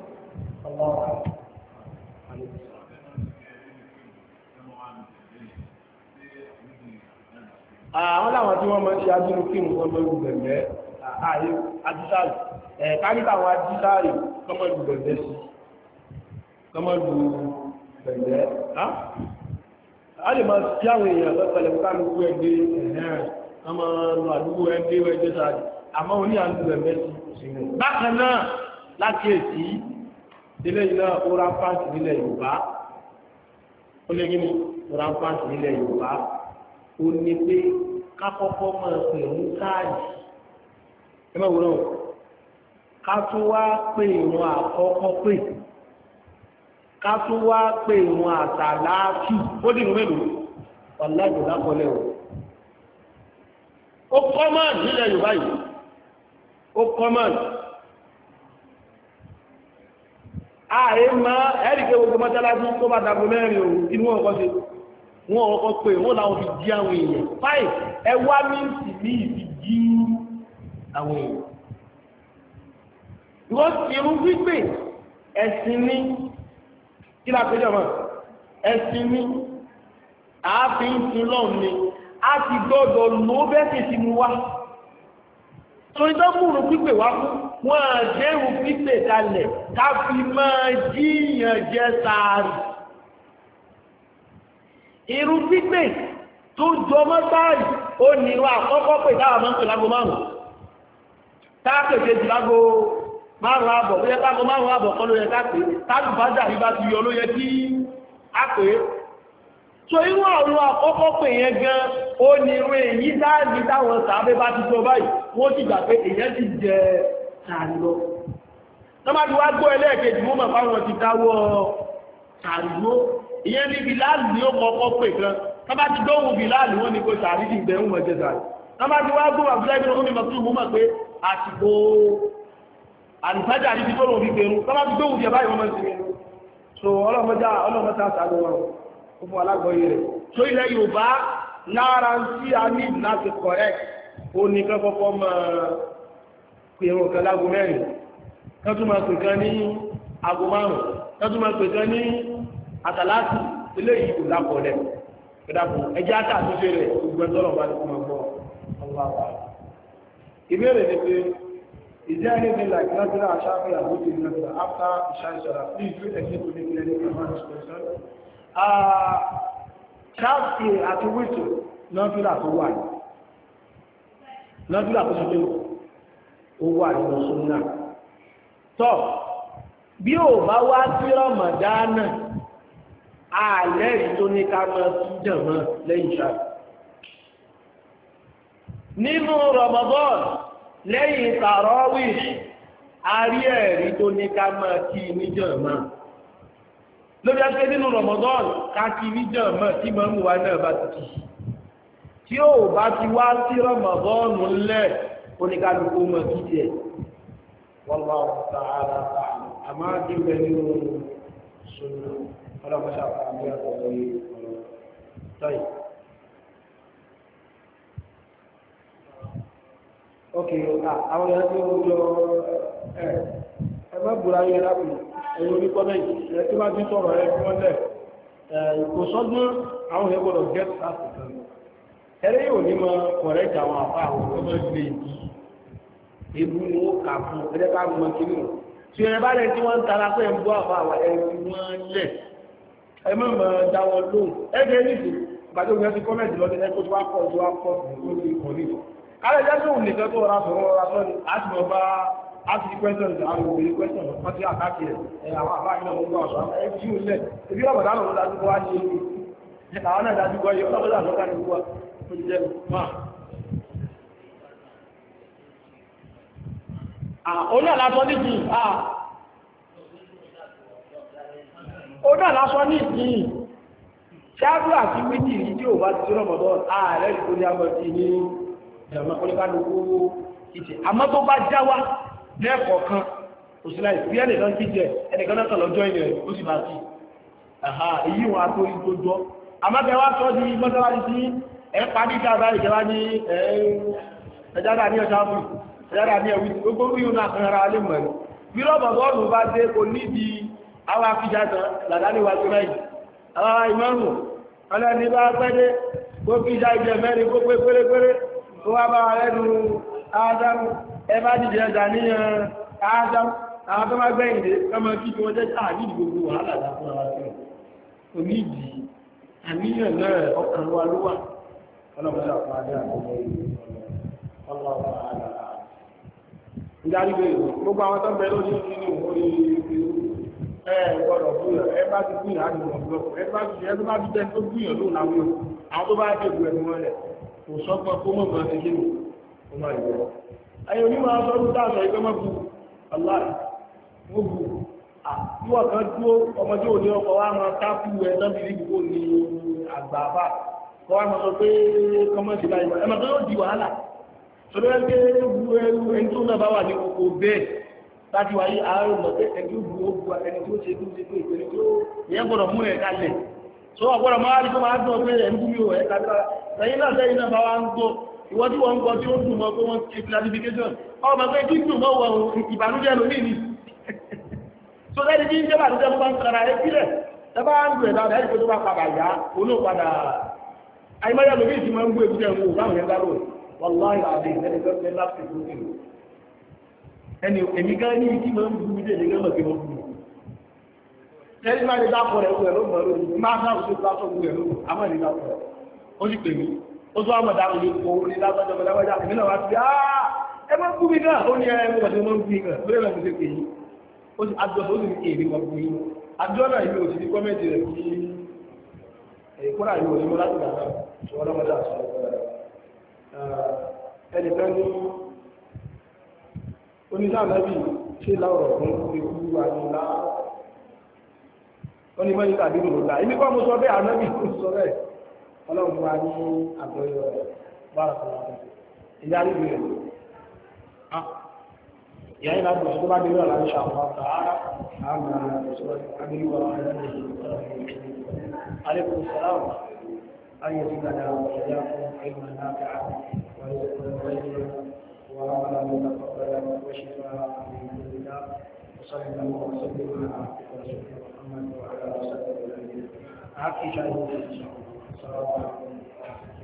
àwọn làwọn tí wọ́n máa ń ṣe adúlù kí nǹkan mọ́ ìlú bẹ̀rẹ̀ ààyè ajísáàrì ẹ̀ káríkà àwọn ajísáàrì kọ́mọ́ ìlú bẹ̀rẹ̀ sí kọ́mọ́ ìlú bẹ̀rẹ̀ á lè máa sí àwọn èèyàn lọ́pẹ̀lẹ̀ kálukú ẹgbẹ́ ẹ̀hẹ́rẹ̀ ọmọ ọmọ àdúgbò ẹgbẹ́ ẹgbẹ́ sáàdì àmọ́ oní àdúgbò ẹgbẹ́ sí bákan náà láti èsì ilé iná oran pàǹtì nílẹ̀ Yorùbá ó lé gíní oran pàǹtì nílẹ̀ Yorùbá ó ní pé kákọ́kọ́ máa pè ń káàdì ẹ máa wúrọ̀ ká tún wá pè ìwọ̀n àkọ́kọ́ pè ká tún wá pè ìwọ̀n àtàláàfì ó dì mélòó ọ̀làjò lápọ̀lẹ̀ o ó kọ́ máa nílẹ̀ Yorùbá yìí ó kọ́mọ̀n ààrẹ máa ẹ̀ríkẹ́ gbogbo mọ́sálásí tó bá dàgbò mẹ́rin òun inú wọn kọ́ sí wọn ọkọ̀ pé wọ́n láwọn fi jí àwọn èèyàn fáì ẹwà míǹsì ní ìfi jí àwọn èèyàn wọ́n irú wípé ẹ̀sìn ní kí lápẹjọ mọ́ ẹ̀sìn ní ààfin ti lọ́n ni a ti gbọ́dọ̀ ló bẹ́ẹ̀kì sí mú wá torí tó múrù pípè wá fún wọ́n àjẹ́rù pípè kalẹ̀ ká fi máa jíyàn jẹ sàárì irú pípè tó jọ mọ́ sàárì ó nílò àkọ́kọ́ pè dáwà mọ́ pè lágbo márùn-ún táàkèkè jù lágbo márùn-ún àbọ̀ ó yẹ kágbo márùn-ún àbọ̀ kọ́ ló yẹ ká pè táàkùbádà rí bá ti yọ ló yẹ kí á pè é so irú àwọn àkọ́kọ́ pè yẹn gan ó ní irú èyí dáàbí táwọn sàábẹ́ bá ti tó báyìí wọ́n ti gbà pé èyàn ti jẹ sàárì lọ tọ́bá ti wá gbọ́ ẹlẹ́ẹ̀kejì mọ́ mọ̀ fáwọn ti dáwọ́ sàárì lọ ìyẹn ní bíláàlì ní ó kọ́kọ́ pè gan tọ́bá ti gbóhùn bíláàlì wọ́n ní kó sàárì ti gbẹ̀rún mọ̀ jẹ sàárì tọ́bá ti wá gbóhùn àbúlẹ́bí lọ́wọ́ mímọ̀ tó mọ̀ pé àsìkò àlùfájà ní ti tó lòun fi gbẹ̀rún tọ́bá ti gbóhùn jẹ báyìí wọ́n mọ̀ sí mi so ọlọ́mọdá ọlọ́mọdá sàárì wọn fún alágbọ́yé rẹ̀ tó ilẹ̀ Yorùbá lára tí a ní láti correct ó ní kọ́kọ́kọ́ máa pè ẹ̀rùn kan lágo mẹ́rin kan tún máa pè kan ní ago márùn kan tún máa pè kan ní àtàlátì ilé ìlú lápọ̀lẹ̀ ìdàpọ̀ ẹjẹ́ àtàtúnṣe rẹ̀ gbogbo ẹ̀tọ́rọ̀ bá ní kọmọ gbọ́ ọlọ́wọ́ ìbéèrè ni pé is there anything like natural ashafi abuti natural after Isha Salah? Please do explain to me clearly about this question. Ṣáàfì àti wìtò lọ́fílà tó wà ní lọ́fílà tó ṣe pé ó wà ní ọ̀ṣun náà tọ́ bí ò bá wá sí Ramadan ààlẹ́rìí tó ní ká mọ́ sí jẹ̀mọ́ lẹ́yìn ṣáàfì nínú Ramadan lẹ́yìn Tarawih àrí ẹ̀rí tó ní ká mọ́ kí ní jẹ̀mọ́ lórí ẹgbẹ́ nínú Ramadan káàkiri jẹ́ mọ́ tí mọ́ mú wa náà bá ti kìí tí ó bá ti wá sí Ramadan lẹ́ oníkàlùkù mọ́ kí jẹ́ wallahu ta'ala a máa dìbẹ̀ nínú ṣùgbọ́n ọlọ́pàá àmì àtọ̀lọ́ yìí ok àwọn ẹ̀rọ tí ó jọ ẹ̀ ẹgbẹ́ bùra yẹ lápùn ẹ̀yìn oníkọ́lẹ̀jì ẹ̀ tí bá ti sọ̀rọ̀ ẹ̀ fún ọ́lẹ̀ ìkòsọ́gbọ́n àwọn ẹ̀ gbọ́dọ̀ get africa ẹ̀rẹ́ yóò ní mọ́ correct àwọn àpá àwọn ọmọ ilé ìdí ebu ni ó kà fún ẹ̀rẹ́ ká mọ́ kí nù tí ẹ bá lẹ́ tí wọ́n ń tara pé ń bọ́ àpá àwọn ẹ̀ fi wọ́n lẹ̀ ẹ mọ̀ mọ́ dáwọ́ lóhùn ẹgbẹ́ nìsí ìgbàdo ìgbà tí kọ́mẹ̀tì lọ́dún ẹgbẹ́ tó wá pọ̀ tó wá pọ̀ tó ti kọ̀ nìkan kálẹ̀ jẹ́ tó nìkan tó rà sọ̀rọ̀ rà sọ́ni àti mọ̀ bá àti questions àwọn òbí questions wọ́n ti àkáàkiri ẹ̀ àwọn àbá ìlú ọmọ ọ̀ṣọ́ ẹ̀ fi ń lẹ̀ ebi ọ̀bọ̀dá lọ́wọ́ dájú kọ́ wá ní ewu ẹ̀ àwọn náà dájú kọ́ yẹ ọlọ́pàá lọ́kà ní gbọ́ ó ti jẹ́ máa. ó náà lásán ní ìsìn ó náà lásán ní ìsìn ṣáàbù àti méjì rí tí ò bá ti rọ̀mọ̀dọ́ ààrẹ ìkóní àmọ́ ti ní ẹ̀rọ oníkálukú ìtì àmọ́ tó bá já wá lẹ́ẹ̀kọ̀ọ̀kan òsìlá ìpí ẹnìkan jíjẹ ẹnìkan náà lọ́jọ́ ilẹ̀ ó sì máa sí àhá èyí wọn àtò ìgbójọ́ àmọ́bẹ̀ wá tọ́ di mọ́sálásí sí ẹ̀pá ní káàbá ìjọba ní ẹ̀ẹ́dára ní ọjọ́ àbúrú ẹ̀dára ní ẹ̀wí gbogbo yóò náà kan ara alẹ́ mọ̀ bí rọ́bọ̀gọ́ọ̀nù bá dé kò nídi àwọn afíjàtàn làdáníwá tó ráì àwọn ìmọ̀rùn ọlọ́ni bá pẹ́dé gbogbo ìjà ìjẹ mẹ́rin gbogbo pérépéré tó wá bá rẹ́nu ádámù ẹbá dìde ẹjà níyàn ádámù àwọn tó má gbẹ̀yìn dé kọmọ kí wọ́n jẹ́ àní gbogbo wàhálà dákùn ara sí onídìí àníyàn náà ọkàn wa ló wà ọlọ́mọdé àpáadé àkọ́kọ́ ọlọ́wọ́ àádá ìdárígbé gbogbo àwọn tó ń bẹ lórí nínú orí ẹ gbọ́dọ̀ búyàn ẹ bá ti búyàn á ní wọn blọọkù ẹ bá ti ẹ bá ti jẹ tó búyàn lóun láwọn yòó àwọn tó bá dé bu ẹnu wọn lẹ kò sọgbọn kó mọ̀ mọ́ ti kí ni ó máa yọ ayé onímọ̀ ọlọ́run dáàbò ẹgbẹ́ mọ́ bu aláì ó bu àtúwọ̀ kan dúró ọmọdé òní ọkọ̀ wa máa tápù ẹ lọ́bí rí gbogbo ní àgbà àbá kọ́ wa máa sọ pé kọ́mọ́sí láì ẹ máa tó yóò di wàhálà sọdọ́ ẹgbẹ́ bu ẹrú ẹni tó náà náà bá wà ní oko bẹ́ẹ̀ láti wáyé àárò lọ pé ẹni tó bu ó bu ẹni tó ṣe tó ṣe pé ìpele tó ìyẹn gbọ́dọ̀ mú ẹ̀ kalẹ̀ tó ọ̀gbọ́dọ̀ máa rí tó máa dùn pé ẹ̀ ń bú mi ò ẹ̀ kábílá lẹ́yìn náà lẹ́yìn náà bá wá ń gbọ́ ìwọ́n tí wọ́n ń gbọ́ tí ó dùn mọ́ pé wọ́n ti clarification ọmọ pé kí dùn mọ́ wọ ìbànújẹ́ lónìí ni tó lẹ́ni tí ń jẹ́ bànújẹ́ ló bá ń kara ẹ sílẹ̀ ẹ bá ń gbẹ̀ dáadáa ẹ̀rí pé tó bá padà yá olóò padà àyímáyà lórí ìsìn máa ń gbé èbújẹ́ ń wò láwọn yẹn dárò wàláhì àdé ẹni tó fẹ́ láti fún mi ẹni èmi gan ní ìdí máa ń bu mi dé ní gẹ́gẹ́ bí wọ́n bu mi ẹni máa ní dápọ̀ rẹ̀ wúwẹ̀ ló mọ̀ lórí máa sáà tó bá tó wúwẹ̀ lórí àmọ́ ní dápọ̀ rẹ̀ ó sì pè mí ó tó àmọ̀ dáhùn ní kó ní lágbàjọ́ mẹ́lágbàjá èmi náà wá sí áá ẹ máa ń bú mi náà ó ní ẹ mọ̀ tí wọ́n ń bú mi náà lórí ẹ̀rọ ìṣe pè yí ó sì àjọ tó sì ní kí èmi máa bú yín àjọ náà ìlú òsì ní kọ́mẹ́ntì rẹ̀ kí ẹ̀kọ́nà ìlú òsì mọ́ láti dàgbà ṣùgbọ́n lọ́mọdé àṣọ ẹnìkan ní oníṣàlẹ́bì ṣe láwọ̀rọ̀ fún ikú àyílá wọ́n ni mọ́ ní tàbí ìrọ̀lá ibi kọ́ mo sọ bẹ́ẹ̀ ànábì tó sọ bẹ́ẹ̀ ọlọ́run wa ní àgbọ̀yọ̀ bára sọ̀rọ̀ ìdarí rẹ̀ ìyá ìlà bọ̀ tó bá dé rẹ̀ láti ṣàwọn ọ̀tà àmà ìṣòro agbègbè عليكم السلام أن يزيدنا وإياكم علما نافعا ورزقا طيبا وعملا متقبلا وشفاء من كل داء وصلى الله وسلم على عبدك ورسولك محمد وعلى اله وصحبه اجمعين. عافية السلام عليكم.